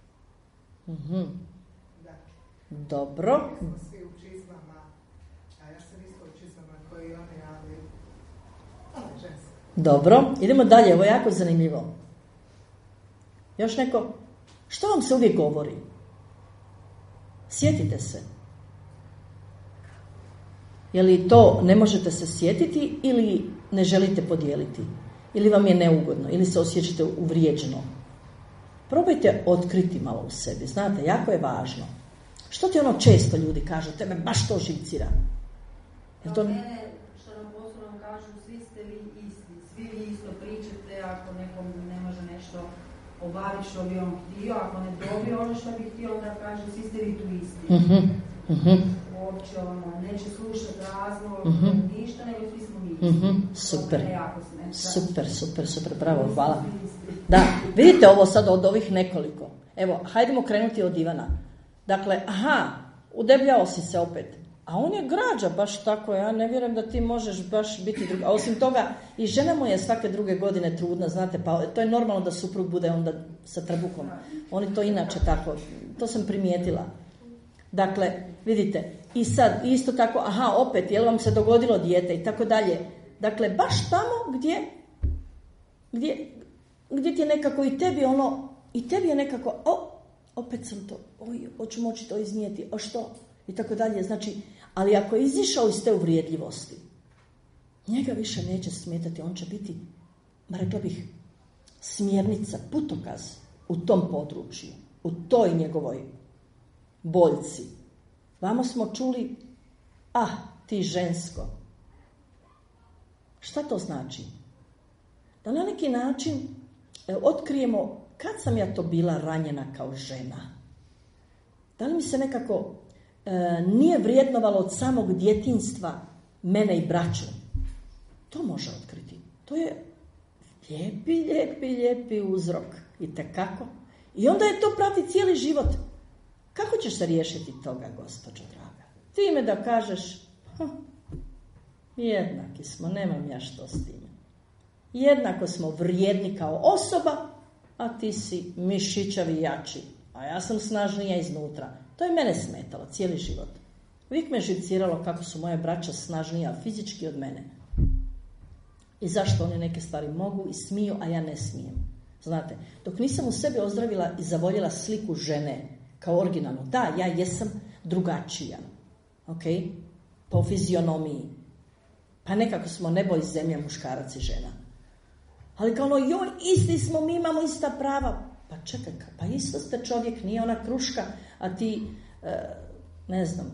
Da. Dobro. Mi smo svi u čizmama, a ja sam isto u čizmama koji oni javljaju. Ona je ženska. Dobro. Idemo dalje. Ovo je jako zanimljivo. Još neko? Što vam se uvijek govori? Sjetite se. Je li to ne možete se sjetiti ili ne želite podijeliti? Ili vam je neugodno? Ili se osjećate uvrijeđeno? Probajte otkriti malo u sebi. Znate, jako je važno. Što ti ono često ljudi kažu? Tebe baš to živcira. To... Mene, što nam poslovno kažu, svi ste vi isti. Svi vi isto pričate, ako nekom ne može nešto obaviti što bi on htio, ako ne dobije ono što bi htio, onda kaže, svi ste vi tu isti. Uopće neće slušati razlog, ništa, nego svi smo mi isti. Super, bravo, hvala. Da, vidite ovo sad od ovih nekoliko. Evo, hajdemo krenuti od Ivana. Dakle, udebljao si se opet. A on je građa, baš tako, ja ne vjerujem da ti možeš baš biti druga. A osim toga, i žena mu je svake druge godine trudna, znate, pa to je normalno da suprug bude onda sa trbuhom. Oni to inače tako, to sam primijetila. Dakle, vidite, i sad isto tako, opet, jel vam se dogodilo dijete i tako dalje. Dakle, baš tamo gdje ti je nekako i tebi je nekako, opet sam to, hoću moći to iznijeti, što? I tako dalje, znači, Ali ako je izišao iz te uvrijedljivosti, njega više neće smetati, on će biti, rekla bih, smjernica, putokaz u tom području, u toj njegovoj boljci. Vamo smo čuli, ti žensko. Šta to znači? Da na neki način otkrijemo kad sam ja to bila ranjena kao žena. Da li mi se nekako nije vrijednovalo od samog djetinjstva mene i braću? To može otkriti. To je lijepi uzrok. Itekako. I onda je to prati cijeli život. Kako ćeš se riješiti toga, gospođo draga? Time da kažeš, jednaki smo, nemam ja što s time. Jednako smo vrijedni kao osoba, a ti si mišićavi jači, a ja sam snažnija iznutra. To je mene smetalo cijeli život. Uvijek me živciralo kako su moje braća snažnija fizički od mene. I zašto oni neke stvari mogu i smiju, a ja ne smijem. Znate, dok nisam u sebi ozdravila i zavoljela sliku žene kao originalnu, da, ja jesam drugačija. Ok? Po fizionomiji. Pa nekako smo nebo i zemlja, muškarac i žena. Ali kao isti smo, mi imamo ista prava. Pa čekaj, pa isto ste čovjek, nije ona kruška, a ti, ne znam,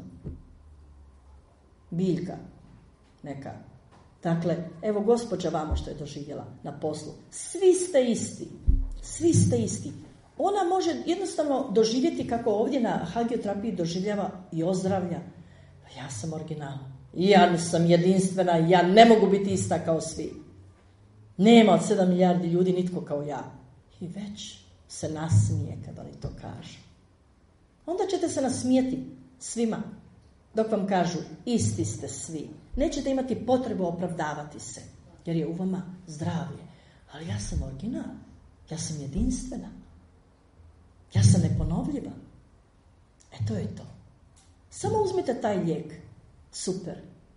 biljka neka. Dakle, evo gospođa vamo što je doživjela na poslu. Svi ste isti. Ona može jednostavno doživjeti kako ovdje na hagioterapiji doživljava i ozdravlja. Ja sam original. Ja sam jedinstvena, ja ne mogu biti ista kao svi. Nema od 7 milijardi ljudi nitko kao ja. I već se nasmije kada li to kaže. Onda ćete se nasmijeti svima dok vam kažu isti ste svi. Nećete imati potrebu opravdavati se jer je u vama zdravlje. Ali ja sam original. Ja sam jedinstvena. Ja sam neponovljiva. To je to. Samo uzmite taj lijek. Super.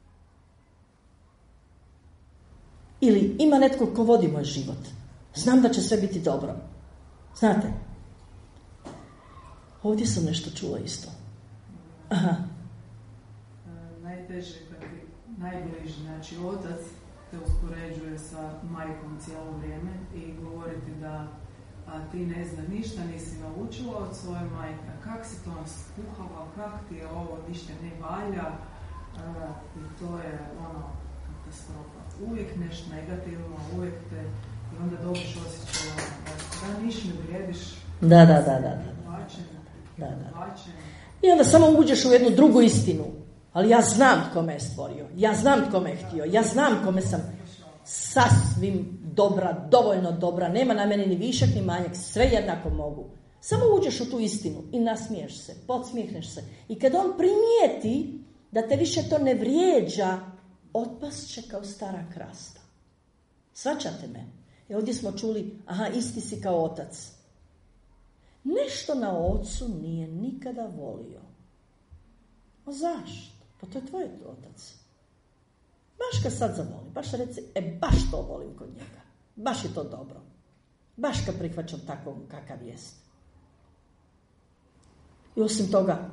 Ili ima netko ko vodi moj život. Znam da će sve biti dobro. Znate, ovdje sam nešto čula isto. Najteže kad ti najbliži, znači otac te uspoređuje sa majkom cijelo vrijeme i govori ti da ti ne zna ništa, nisi naučila od svoje majke, kak si to skuhala, kak ti je ovo, ništa ne valja, i to je katastrofa. Uvijek nešto negativno, uvijek te, i onda dobiš osjećaj da niš ne vrijediš. Da. I onda samo uđeš u jednu drugu istinu. Ali ja znam tko me je stvorio. Ja znam tko me je htio. Ja znam kome sam sasvim dobra, dovoljno dobra. Nema na meni ni višak ni manjak. Sve jednako mogu. Samo uđeš u tu istinu i nasmiješ se. Podsmijehneš se. I kad on primijeti da te više to ne vrijeđa, otpast će kao stara krasta. Svaćate me? Ovdje smo čuli, isti si kao otac. Nešto na ocu nije nikada volio. A zašto? Pa to je tvoj otac. Baš ga sad zavoli. Baš reci, baš to volim kod njega. Baš je to dobro. Baš ga prihvaćam takvom kakav jest. I osim toga,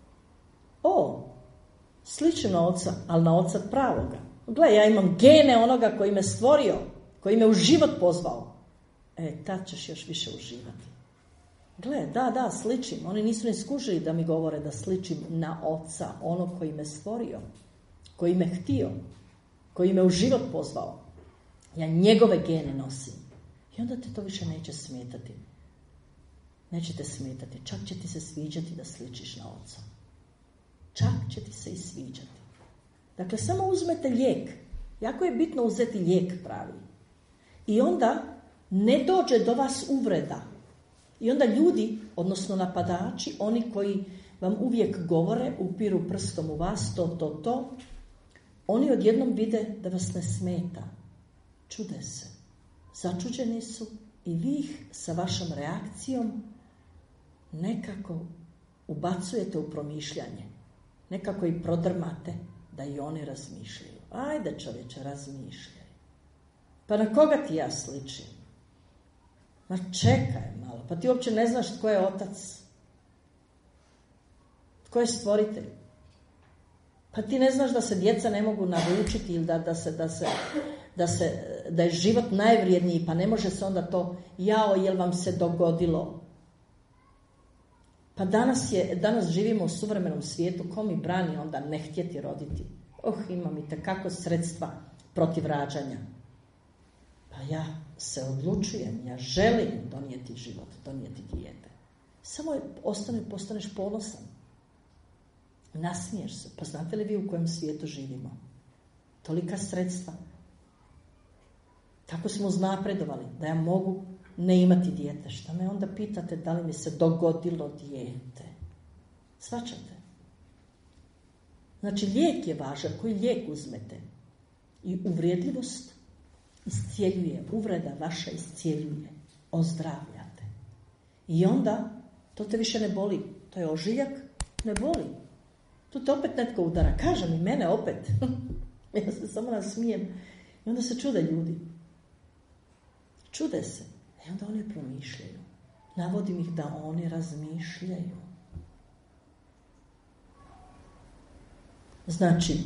sličan na oca, ali na oca pravoga. Gle, ja imam gene onoga koji me stvorio, koji me u život pozvao. Tad ćeš još više uživati. Gle, da, sličim. Oni nisu ni skužili da mi govore da sličim na oca, onog koji me stvorio, koji me htio, koji me u život pozvao. Ja njegove gene nosim. I onda te to više neće smetati. Neće te smetati. Čak će ti se sviđati da sličiš na oca. Čak će ti se i sviđati. Dakle, samo uzmete lijek. Jako je bitno uzeti lijek pravi. I onda ne dođe do vas uvreda. I onda ljudi, odnosno napadači, oni koji vam uvijek govore, upiru prstom u vas, to, oni odjednom vide da vas ne smeta. Čude se. Začuđeni su i vi ih sa vašom reakcijom nekako ubacujete u promišljanje. Nekako i prodrmate da i oni razmišljaju. Ajde čovječe, razmišljaj. Pa na koga ti ja sličim? Ma čekaj malo, pa ti uopće ne znaš tko je otac. Tko je stvoritelj? Pa ti ne znaš da se djeca ne mogu naručiti ili da je život najvrijedniji, pa ne može se onda to, jao, jel vam se dogodilo? Pa danas živimo u suvremenom svijetu, ko mi brani onda ne htjeti roditi? Imam itekako sredstva protiv rađanja. Pa ja se odlučujem, ja želim donijeti život, donijeti dijete. Samo postaneš ponosan. Nasmiješ se. Pa znate li vi u kojem svijetu živimo? Tolika sredstva. Tako smo uznapredovali da ja mogu ne imati dijete. Šta me onda pitate da li mi se dogodilo dijete? Shvaćate? Znači lijek je važan. Koji lijek uzmete? I uvrijedljivost iscijeljuje. Uvreda vaša iscijeljuje. Ozdravljate. I onda to te više ne boli. To je ožiljak. Ne boli. Tu te opet netko udara. Kaže mi, mene opet. Ja se samo nasmijem. I onda se čude ljudi. Čude se. I onda oni promišljaju. Navodim ih da oni razmišljaju. Znači,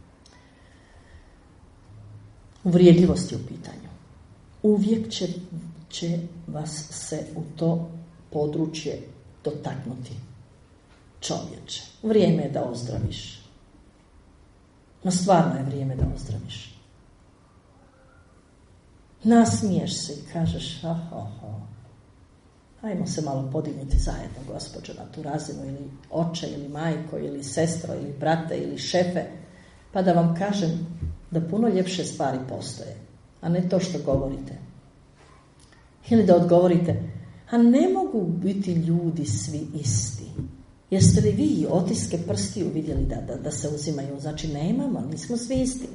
uvrijedljivost je u pitanju. Uvijek će vas se u to područje dotaknuti. Čovječe, vrijeme je da ozdraviš. No stvarno je vrijeme da ozdraviš. Nasmiješ se i kažeš, ajmo se malo podignuti zajedno, gospođo, na tu razinu, ili oče, ili majko, ili sestro, ili brate, ili šefe, pa da vam kažem da puno ljepše stvari postoje, a ne to što govorite. Ili da odgovorite, a ne mogu biti ljudi svi isti. Jeste li vi otiske prstiju vidjeli da se uzimaju? Znači nemamo, nismo svi isti.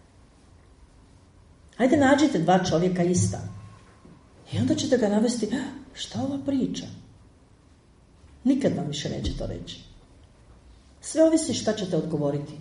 Ajde nađite dva čovjeka ista. I onda ćete ga navesti, šta ova priča? Nikad vam više neće to reći. Sve ovisi šta ćete odgovoriti.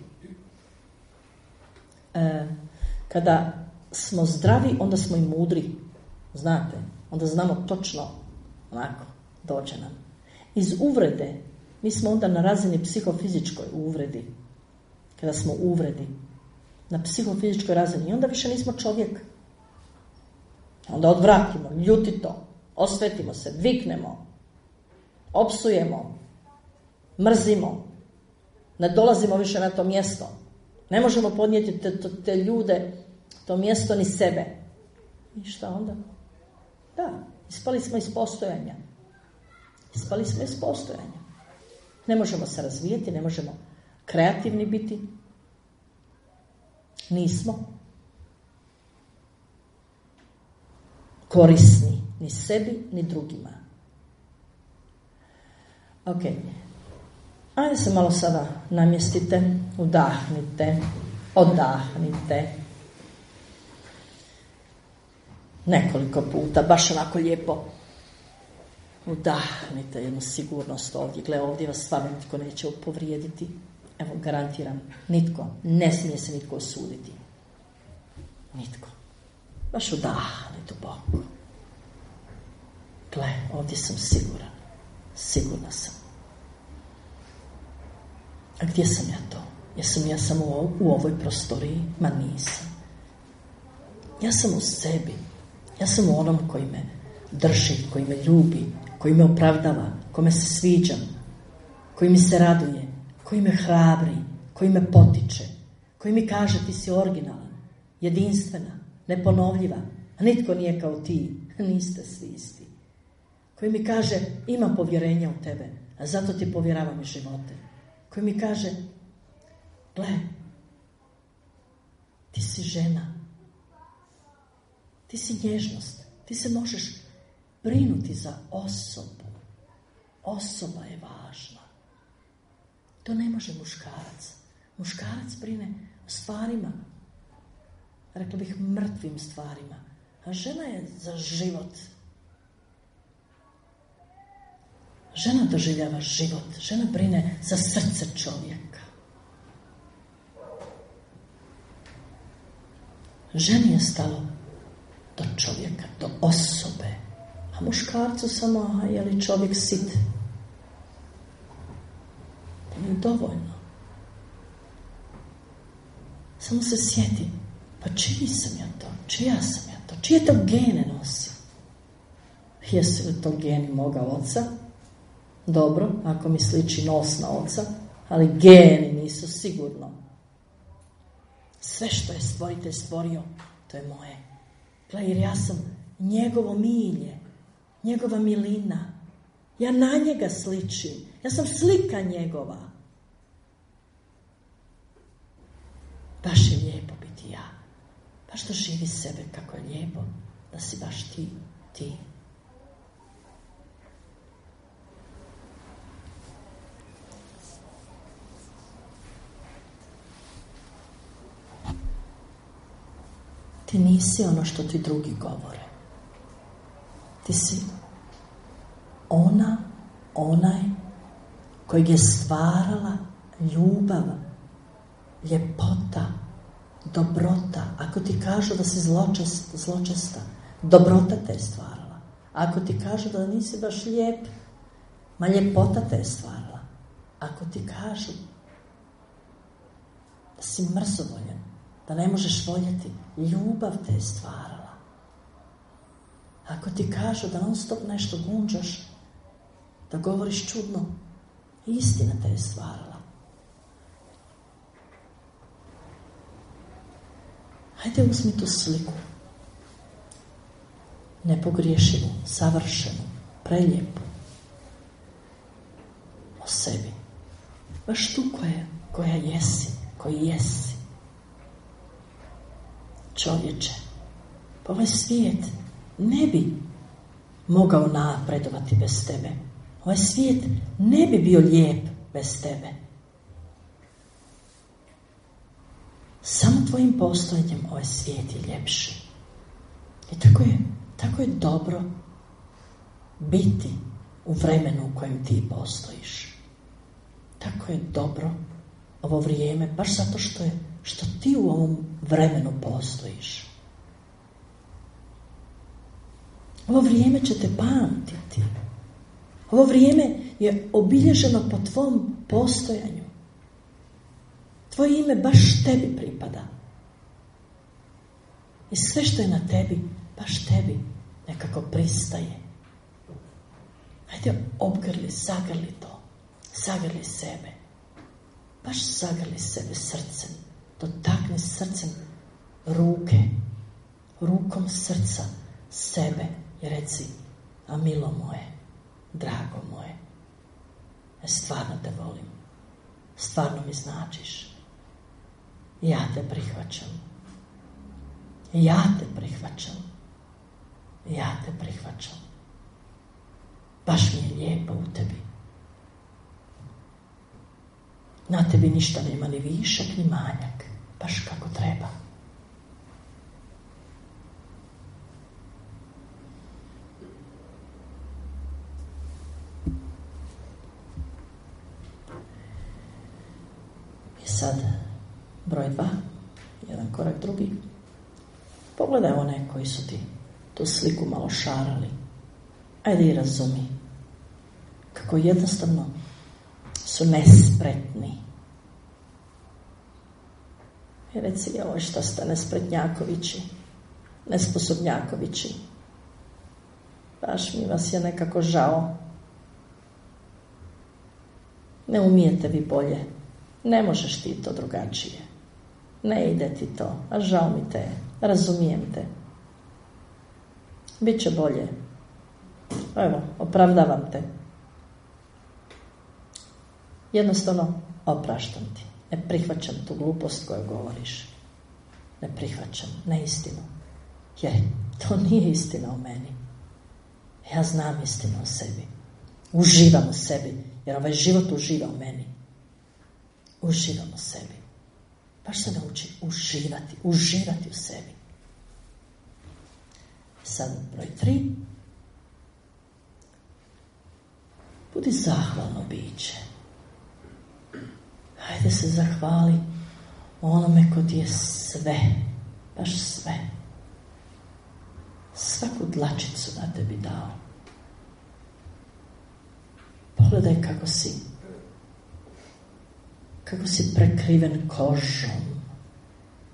Kada smo zdravi, onda smo i mudri. Znate, onda znamo točno onako, dođe nam. Iz uvrede, mi smo onda na razini psihofizičkoj u uvredi. Kada smo u uvredi, na psihofizičkoj razini, i onda više nismo čovjek. Onda odvratimo, ljutito, osvetimo se, viknemo, opsujemo, mrzimo, ne dolazimo više na to mjesto. Ne možemo podnijeti te ljude, to mjesto ni sebe. I šta onda? Da, ispali smo iz postojanja. Ispali smo iz postojanja. Ne možemo se razvijeti, ne možemo kreativni biti. Nismo korisni ni sebi, ni drugima. Ok. Ajde se malo sada namjestite, udahnite, odahnite. Nekoliko puta, baš onako lijepo. Udahnite jednu sigurnost ovdje. Gle, ovdje vas stvarno nitko neće povrijediti. Evo, garantiram, nitko. Ne smije se nitko osuditi. Nitko. Baš udahni duboko. Gle, ovdje sam siguran. Sigurna sam. A gdje sam ja to? Jesam ja samo u ovoj prostoriji? Ma nisam. Ja sam u sebi. Ja sam u onom koji me drži, koji me ljubi, koji me opravdava, kome se sviđam, koji mi se raduje, koji me hrabri, koji me potiče, koji mi kaže ti si originalan, jedinstvena, neponovljiva, a nitko nije kao ti, niste svi isti. Koji mi kaže imam povjerenja u tebe, a zato ti povjeravam i živote. Koji mi kaže, gle, ti si žena, ti si nježnost, ti se možeš brinuti za osobu. Osoba je važna. To ne može muškarac. Muškarac brine o stvarima, rekla bih mrtvim stvarima, a žena je za život. Žena doživljava život, žena brine za srce čovjeka. Ženi je stalo do čovjeka, do osobe, a muškarcu samo, je li čovjek sit? To je dovoljno. Samo se sjeti, pa čiji sam ja to? Čija sam ja to? Čije to gene nosim? Jesu li to geni moga oca? Dobro, ako mi sliči nos na oca, ali geni nisu sigurno. Sve što je stvoritelj stvorio, to je moje. Gle, jer ja sam njegovo milje, njegova milina. Ja na njega sličim. Ja sam slika njegova. Baš je lijepo biti ja. Baš doživi sebe kako je lijepo da si baš ti. Ti nisi ono što ti drugi govore. Ti si onaj kojeg je stvarala ljubav, ljepota, dobrota. Ako ti kažu da si zločesta, dobrota te je stvarala. Ako ti kažu da nisi baš lijep, ma ljepota te je stvarala. Ako ti kažu da si mrzovoljan, da ne možeš voljeti, ljubav te je stvarala. Ako ti kažu da non stop nešto gunđaš, da govoriš čudno, istina te je stvarala. Hajde uzmi tu sliku. Nepogriješivu, savršenu, prelijepu. O sebi. Baš tu koja jesi, koji jesi. Čovječe, pa ovaj svijet ne bi mogao napredovati bez tebe. Ovaj svijet ne bi bio lijep bez tebe. Samo tvojim postojanjem ovaj svijet je ljepši. I tako je dobro biti u vremenu u kojem ti postojiš. Tako je dobro ovo vrijeme, baš zato što ti u ovom vremenu postojiš. Ovo vrijeme će te pamtiti. Ovo vrijeme je obilježeno po tvom postojanju. Tvoje ime baš tebi pripada. I sve što je na tebi, baš tebi nekako pristaje. Hajde, obgrli, zagrli to. Zagrli sebe. Baš zagrli sebe srcem. Dotakni srcem rukom srca sebe i reci: a milo moje, drago moje, stvarno te volim, stvarno mi značiš. Ja te prihvaćam. Ja te prihvaćam. Ja te prihvaćam. Baš mi je lijepo u tebi. Na tebi ništa nema ni višak ni manjak. Baš kako treba. I sad broj 2, jedan korak drugi. Pogledaj one koji su ti tu sliku malo šarali. Ajde i razumi kako jednostavno su nespretni. I reci: joj, šta ste nespretnjakovići, nesposobnjakovići. Baš mi vas je nekako žao. Ne umijete vi bolje. Ne možeš ti to drugačije. Ne ide ti to, a žao mi te, razumijem te. Biće bolje. Evo, opravdavam te. Jednostavno opraštam ti. Ne prihvaćam tu glupost koju govoriš. Ne prihvaćam, ne istinu. Jer to nije istina o meni. Ja znam istinu o sebi. Uživam u sebi, jer ovaj život uživa u meni. Uživam u sebi. Baš se nauči uživati u sebi. Sad broj 3. Budi zahvalno biće. Hajde se zahvali onome ko ti je sve, baš sve. Svaku dlačicu na tebi dao. Pogledaj kako si prekriven kožom.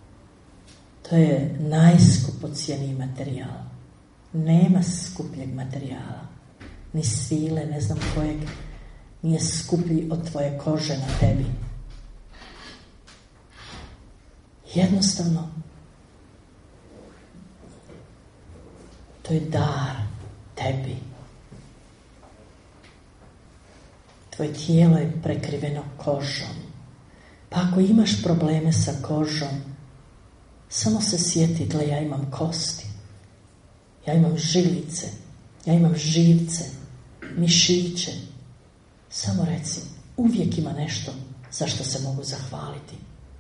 To je najskupocijeniji materijal. Nema skupljeg materijala. Ni svile, ne znam kojeg, nije skuplji od tvoje kože na tebi. Jednostavno, to je dar tebi. Tvoje tijelo je prekriveno kožom. Pa ako imaš probleme sa kožom, samo se sjeti, gle, ja imam kosti, ja imam žilice, ja imam živce, mišiće. Samo reci, uvijek ima nešto za što se mogu zahvaliti.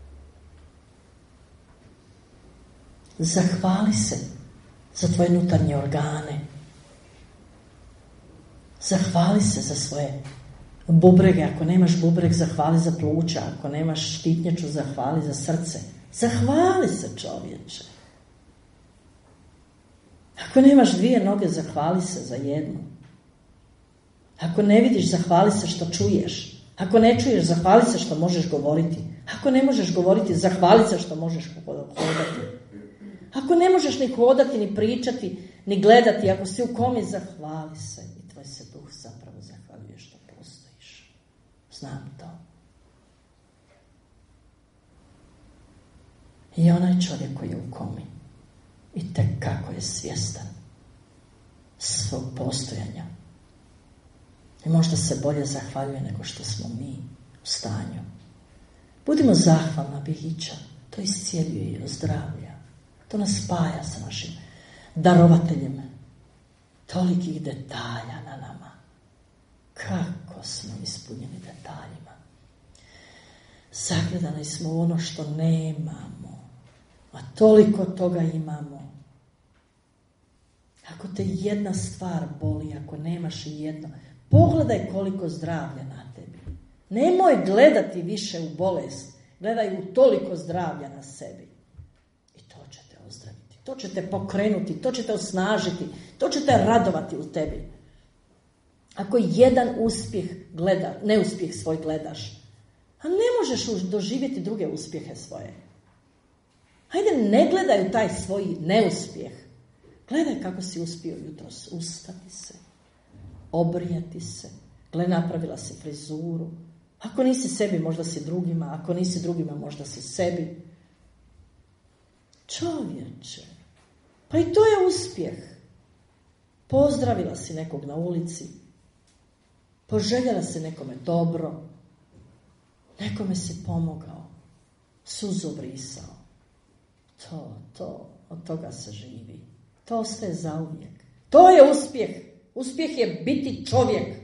Zahvali se za tvoje unutarnje organe. Zahvali se za svoje bubrege. Ako nemaš bubreg, zahvali za pluća. Ako nemaš štitnjaču, zahvali za srce. Zahvali se, čovječe. Ako nemaš 2 noge, zahvali se za jednu. Ako ne vidiš, zahvali se što čuješ. Ako ne čuješ, zahvali se što možeš govoriti. Ako ne možeš govoriti, zahvali se što možeš hodati. Ako ne možeš ni hodati, ni pričati, ni gledati, ako si u komi, zahvali se. I tvoj se duh zapravo zahvaljuje što postojiš. Znam to. I onaj čovjek koji je u komi i tek kako je svjestan svog postojanja. I možda se bolje zahvaljuje nego što smo mi u stanju. Budimo zahvalna bića. To iscijeljuje i ozdravlja. To nas spaja sa našim darovateljem tolikih detalja na nama. Kako smo ispunjeni detaljima. Zagledani smo u ono što nemamo, a toliko toga imamo. Ako te jedna stvar boli, ako nemaš i jedno, pogledaj koliko zdravlja na tebi. Nemoj gledati više u bolest, gledaj u toliko zdravlja na sebi. I to će te ozdraviti, to će te pokrenuti, to će te osnažiti, to će te radovati u tebi. Ako jedan neuspjeh svoj gledaš, a ne možeš doživjeti druge uspjehe svoje. Hajde, ne gledaj taj svoj neuspjeh. Gledaj kako si uspio jutros ustati se, obrijati se, napravila si frizuru. Ako nisi sebi, možda si drugima. Ako nisi drugima, možda si sebi. Čovječe, pa i to je uspjeh. Pozdravila si nekog na ulici, poželjela si nekome dobro, nekome si pomogao, suzu brisao. To, od toga se živi. To ostaje zauvijek. To je uspjeh. Uspjeh je biti čovjek.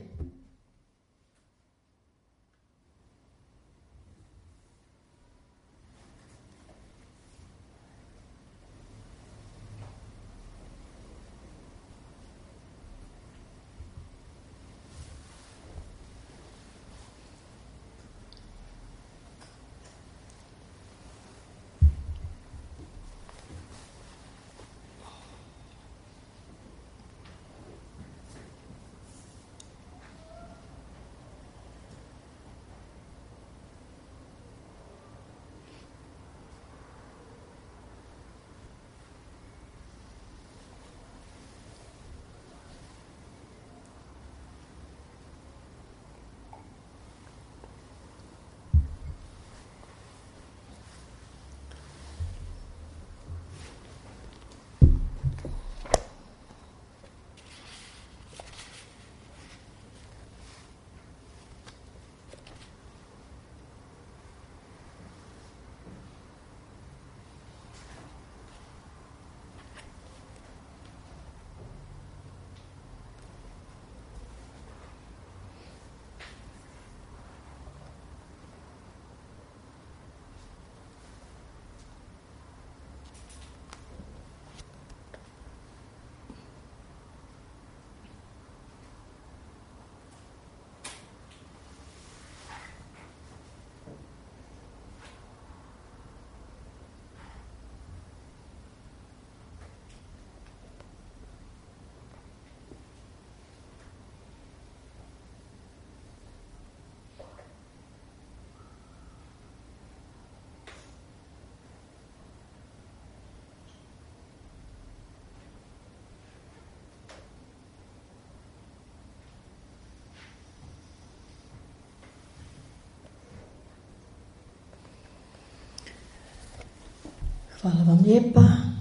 Hvala vam lijepa.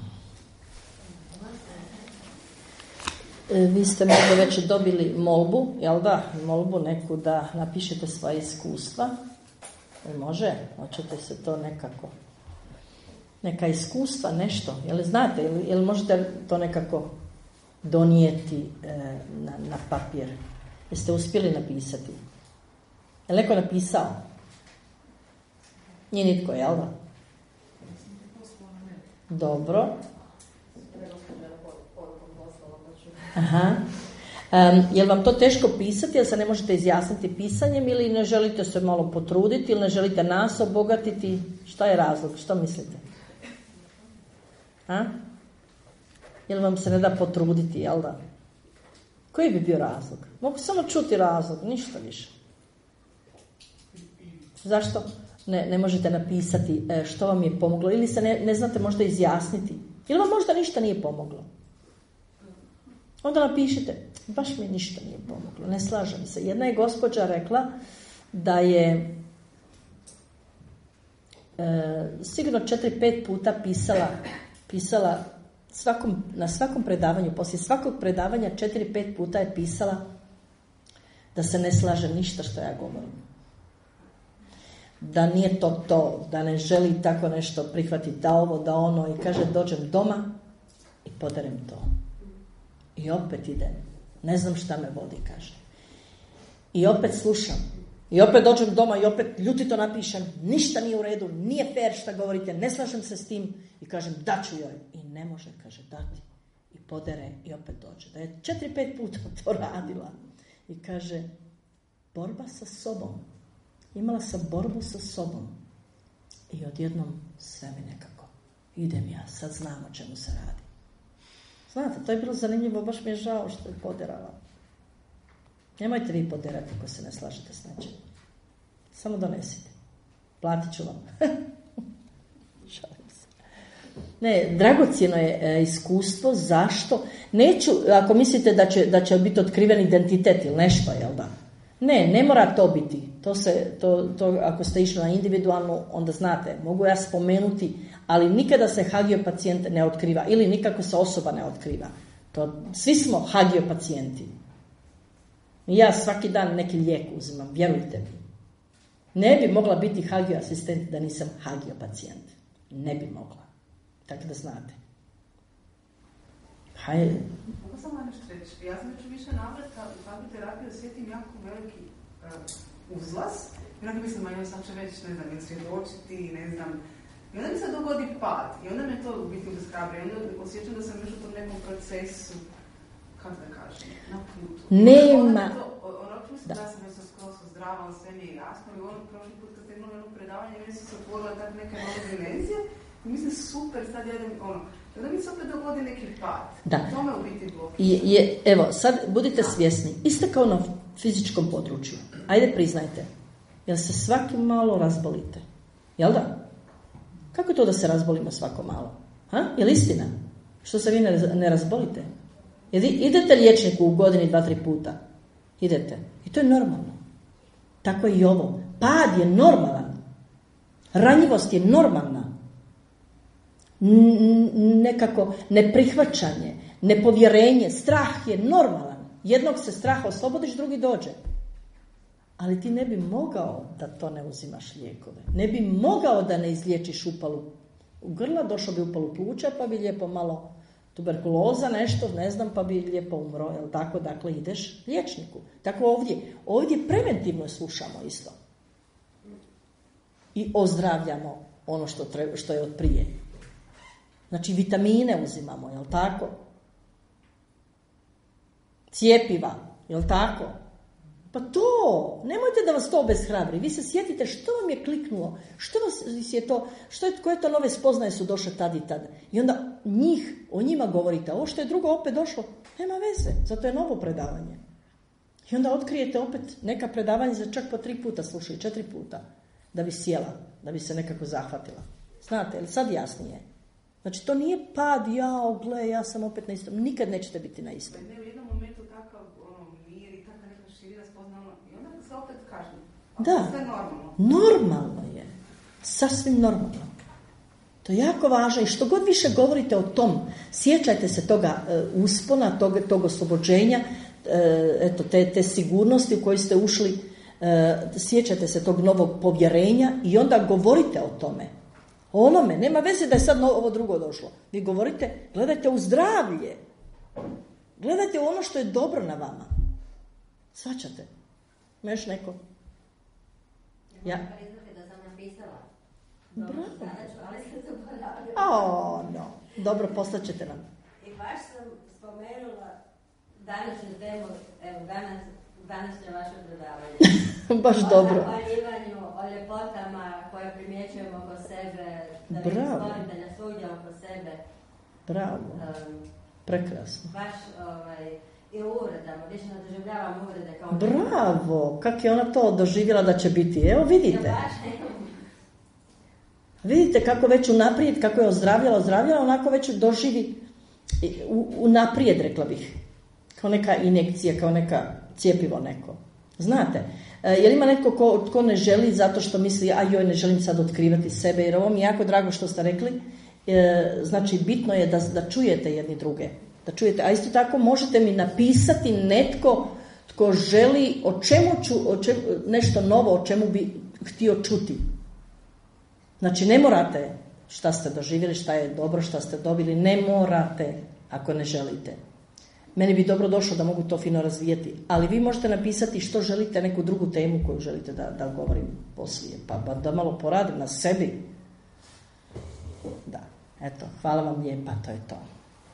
Vi ste možda već dobili molbu, jel da? Molbu neku da napišete svoje iskustva. Može? Hoćete se to nekako? Neka iskustva, nešto. Jel znate? Jel možete to nekako donijeti na papir? Jeste uspjeli napisati? Je li neko napisao? Nije nitko, jel da? Dobro. Aha. Je li vam to teško pisati, jer se ne možete izjasniti pisanjem, ili ne želite se malo potruditi, ili ne želite nas obogatiti? Šta je razlog? Što mislite? Je li vam se ne da potruditi, jel da? Koji bi bio razlog? Mogu samo čuti razlog, ništa više. Zašto ne možete napisati što vam je pomoglo, ili se ne znate možda izjasniti, ili vam možda ništa nije pomoglo? Onda napišite, baš mi ništa nije pomoglo, ne slažem se. Jedna je gospođa rekla da je sigurno 4-5 puta pisala na svakom predavanju, poslije svakog predavanja 4-5 puta je pisala da se ne slaže ništa što ja govorim. Da nije to, da ne želi tako nešto prihvatiti, da ovo, da ono, i kaže dođem doma i poderem to. I opet idem. Ne znam šta me vodi, kaže. I opet slušam. I opet dođem doma i opet ljutito napišem, ništa nije u redu, nije fair šta govorite, ne slažem se s tim, i kažem daću joj. I ne može, kaže, dati. I podere i opet dođe. Da je 4-5 puta to radila. I kaže, borba sa sobom. Imala sam borbu sa sobom. I odjednom sve mi nekako. Idem ja, sad znam o čemu se radi. Znate, to je bilo zanimljivo, baš mi je žao što je poderala. Nemojte vi poderati ako se ne slažete s nečim. Samo donesite. Platit ću vam. Šalim se. Ne, dragocjeno je iskustvo. Zašto? Neću, ako mislite da će biti otkriven identitet ili nešto, jel da? Ne mora to biti. To ako ste išli na individualnu, onda znate, mogu ja spomenuti, ali nikada se hagiopatijent ne otkriva, ili nikako se osoba ne otkriva. Svi smo hagiopatijenti. Ja svaki dan neki lijek uzimam, vjerujte mi. Ne bi mogla biti hagioasistent da nisam hagiopacijent. Ne bi mogla. Tako da znate. Hajde. Mogu samo nešto reći. Ja sam već više navrata u hagioterapiji osjetim jako veliki uzlaz. I onda mislim, ja sam će već, ne znam, ili svjedočiti, ne znam. I onda mi se dogodi pad. I onda me to u biti uzaskrabri. I onda osjećam da sam još u tom nekom procesu, kako da kažem, na putu. Nema. Da sam već skroz zdrava, sve mi je jasno. I ono prošli put kad ste imali jedno predavanje, meni su se otvorila tako neke nove dimenzije. I mislim, super, sad jedem, I onda mi se opet dogodi neki pad. Da. To me u biti blokira. Evo, sad budite svjesni. Isto kao na fizičkom području. Ajde, priznajte. Jel se svaki malo razbolite? Jel da? Kako je to da se razbolimo svako malo? Jel istina? Što se vi ne razbolite? Idete liječniku u godini 2-3 puta? Idete. I to je normalno. Tako je i ovo. Pad je normalan. Ranjivost je normalna. Nekako neprihvaćanje, nepovjerenje, strah je normalan. Jednog se straha oslobodiš, drugi dođe. Ali ti ne bi mogao da to ne uzimaš lijekove. Ne bi mogao da ne izliječiš upalu u grla, došao bi upalu pluća, pa bi lijepo malo tuberkuloza, nešto, ne znam, pa bi lijepo umro, jel tako? Dakle, ideš liječniku. Tako ovdje preventivno slušamo isto. I ozdravljamo ono što je od prije. Znači, vitamine uzimamo, jel tako? Cijepiva, jel tako? Pa to, nemojte da vas to obeshrabri. Vi se sjetite što vam je kliknulo, što vas je to, koje to nove spoznaje su došle tad i tad. I onda o njima govorite, ovo što je drugo opet došlo, nema veze, zato je novo predavanje. I onda otkrijete opet neka predavanja za čak po 3 puta slušaju, 4 puta, da bi sjela, da bi se nekako zahvatila. Znate, ili sad jasnije? Znači, to nije pad, ja sam opet na istom. Nikad nećete biti na istom. Ne, u jednom momentu takav mir i takva neka širina spoznala i onda se opet kažem. Da, sve normalno. Normalno je. Sasvim normalno. To je jako važno i što god više govorite o tom, sjećajte se toga uspona, tog oslobođenja, eto, te sigurnosti u koju ste ušli, sjećajte se tog novog povjerenja i onda govorite o tome. O onome, nema veze da je sad ovo drugo došlo. Vi govorite, gledajte u zdravlje. Gledajte u ono što je dobro na vama. Svačate? Ima još neko? Ja. Da sam napisala. Bravo. Ali sam zaboravila. No. Dobro, poslaćete nam. I baš sam spomenula današnju temu, evo današnje vaše predavanje. Baš dobro. O zapaljivanju, o ljepotama koje primjećujemo oko sebe, da vidimo stvoritelja svugdje oko sebe. Bravo. Prekrasno. Baš i uvredama, više ne doživljavam uvrede kao... Bravo, kako je ona to doživjela da će biti. Evo vidite. Vidite kako već unaprijed, kako je ozdravljala, onako već doživi unaprijed, rekla bih. Kao neka injekcija, kao neka cjepivo neko. Znate, je li ima netko tko ne želi zato što misli, ne želim sad otkrivati sebe, jer ovo mi je jako drago što ste rekli. Znači, bitno je da čujete jedni druge. Da čujete, a isto tako možete mi napisati netko tko želi nešto novo, o čemu bi htio čuti. Znači, ne morate šta ste doživjeli, šta je dobro, šta ste dobili, ne morate ako ne želite. Meni bi dobro došlo da mogu to fino razvijeti, ali vi možete napisati što želite, neku drugu temu koju želite da govorim poslije, pa da malo poradim na sebi. Da, eto, hvala vam lijepa, to je to.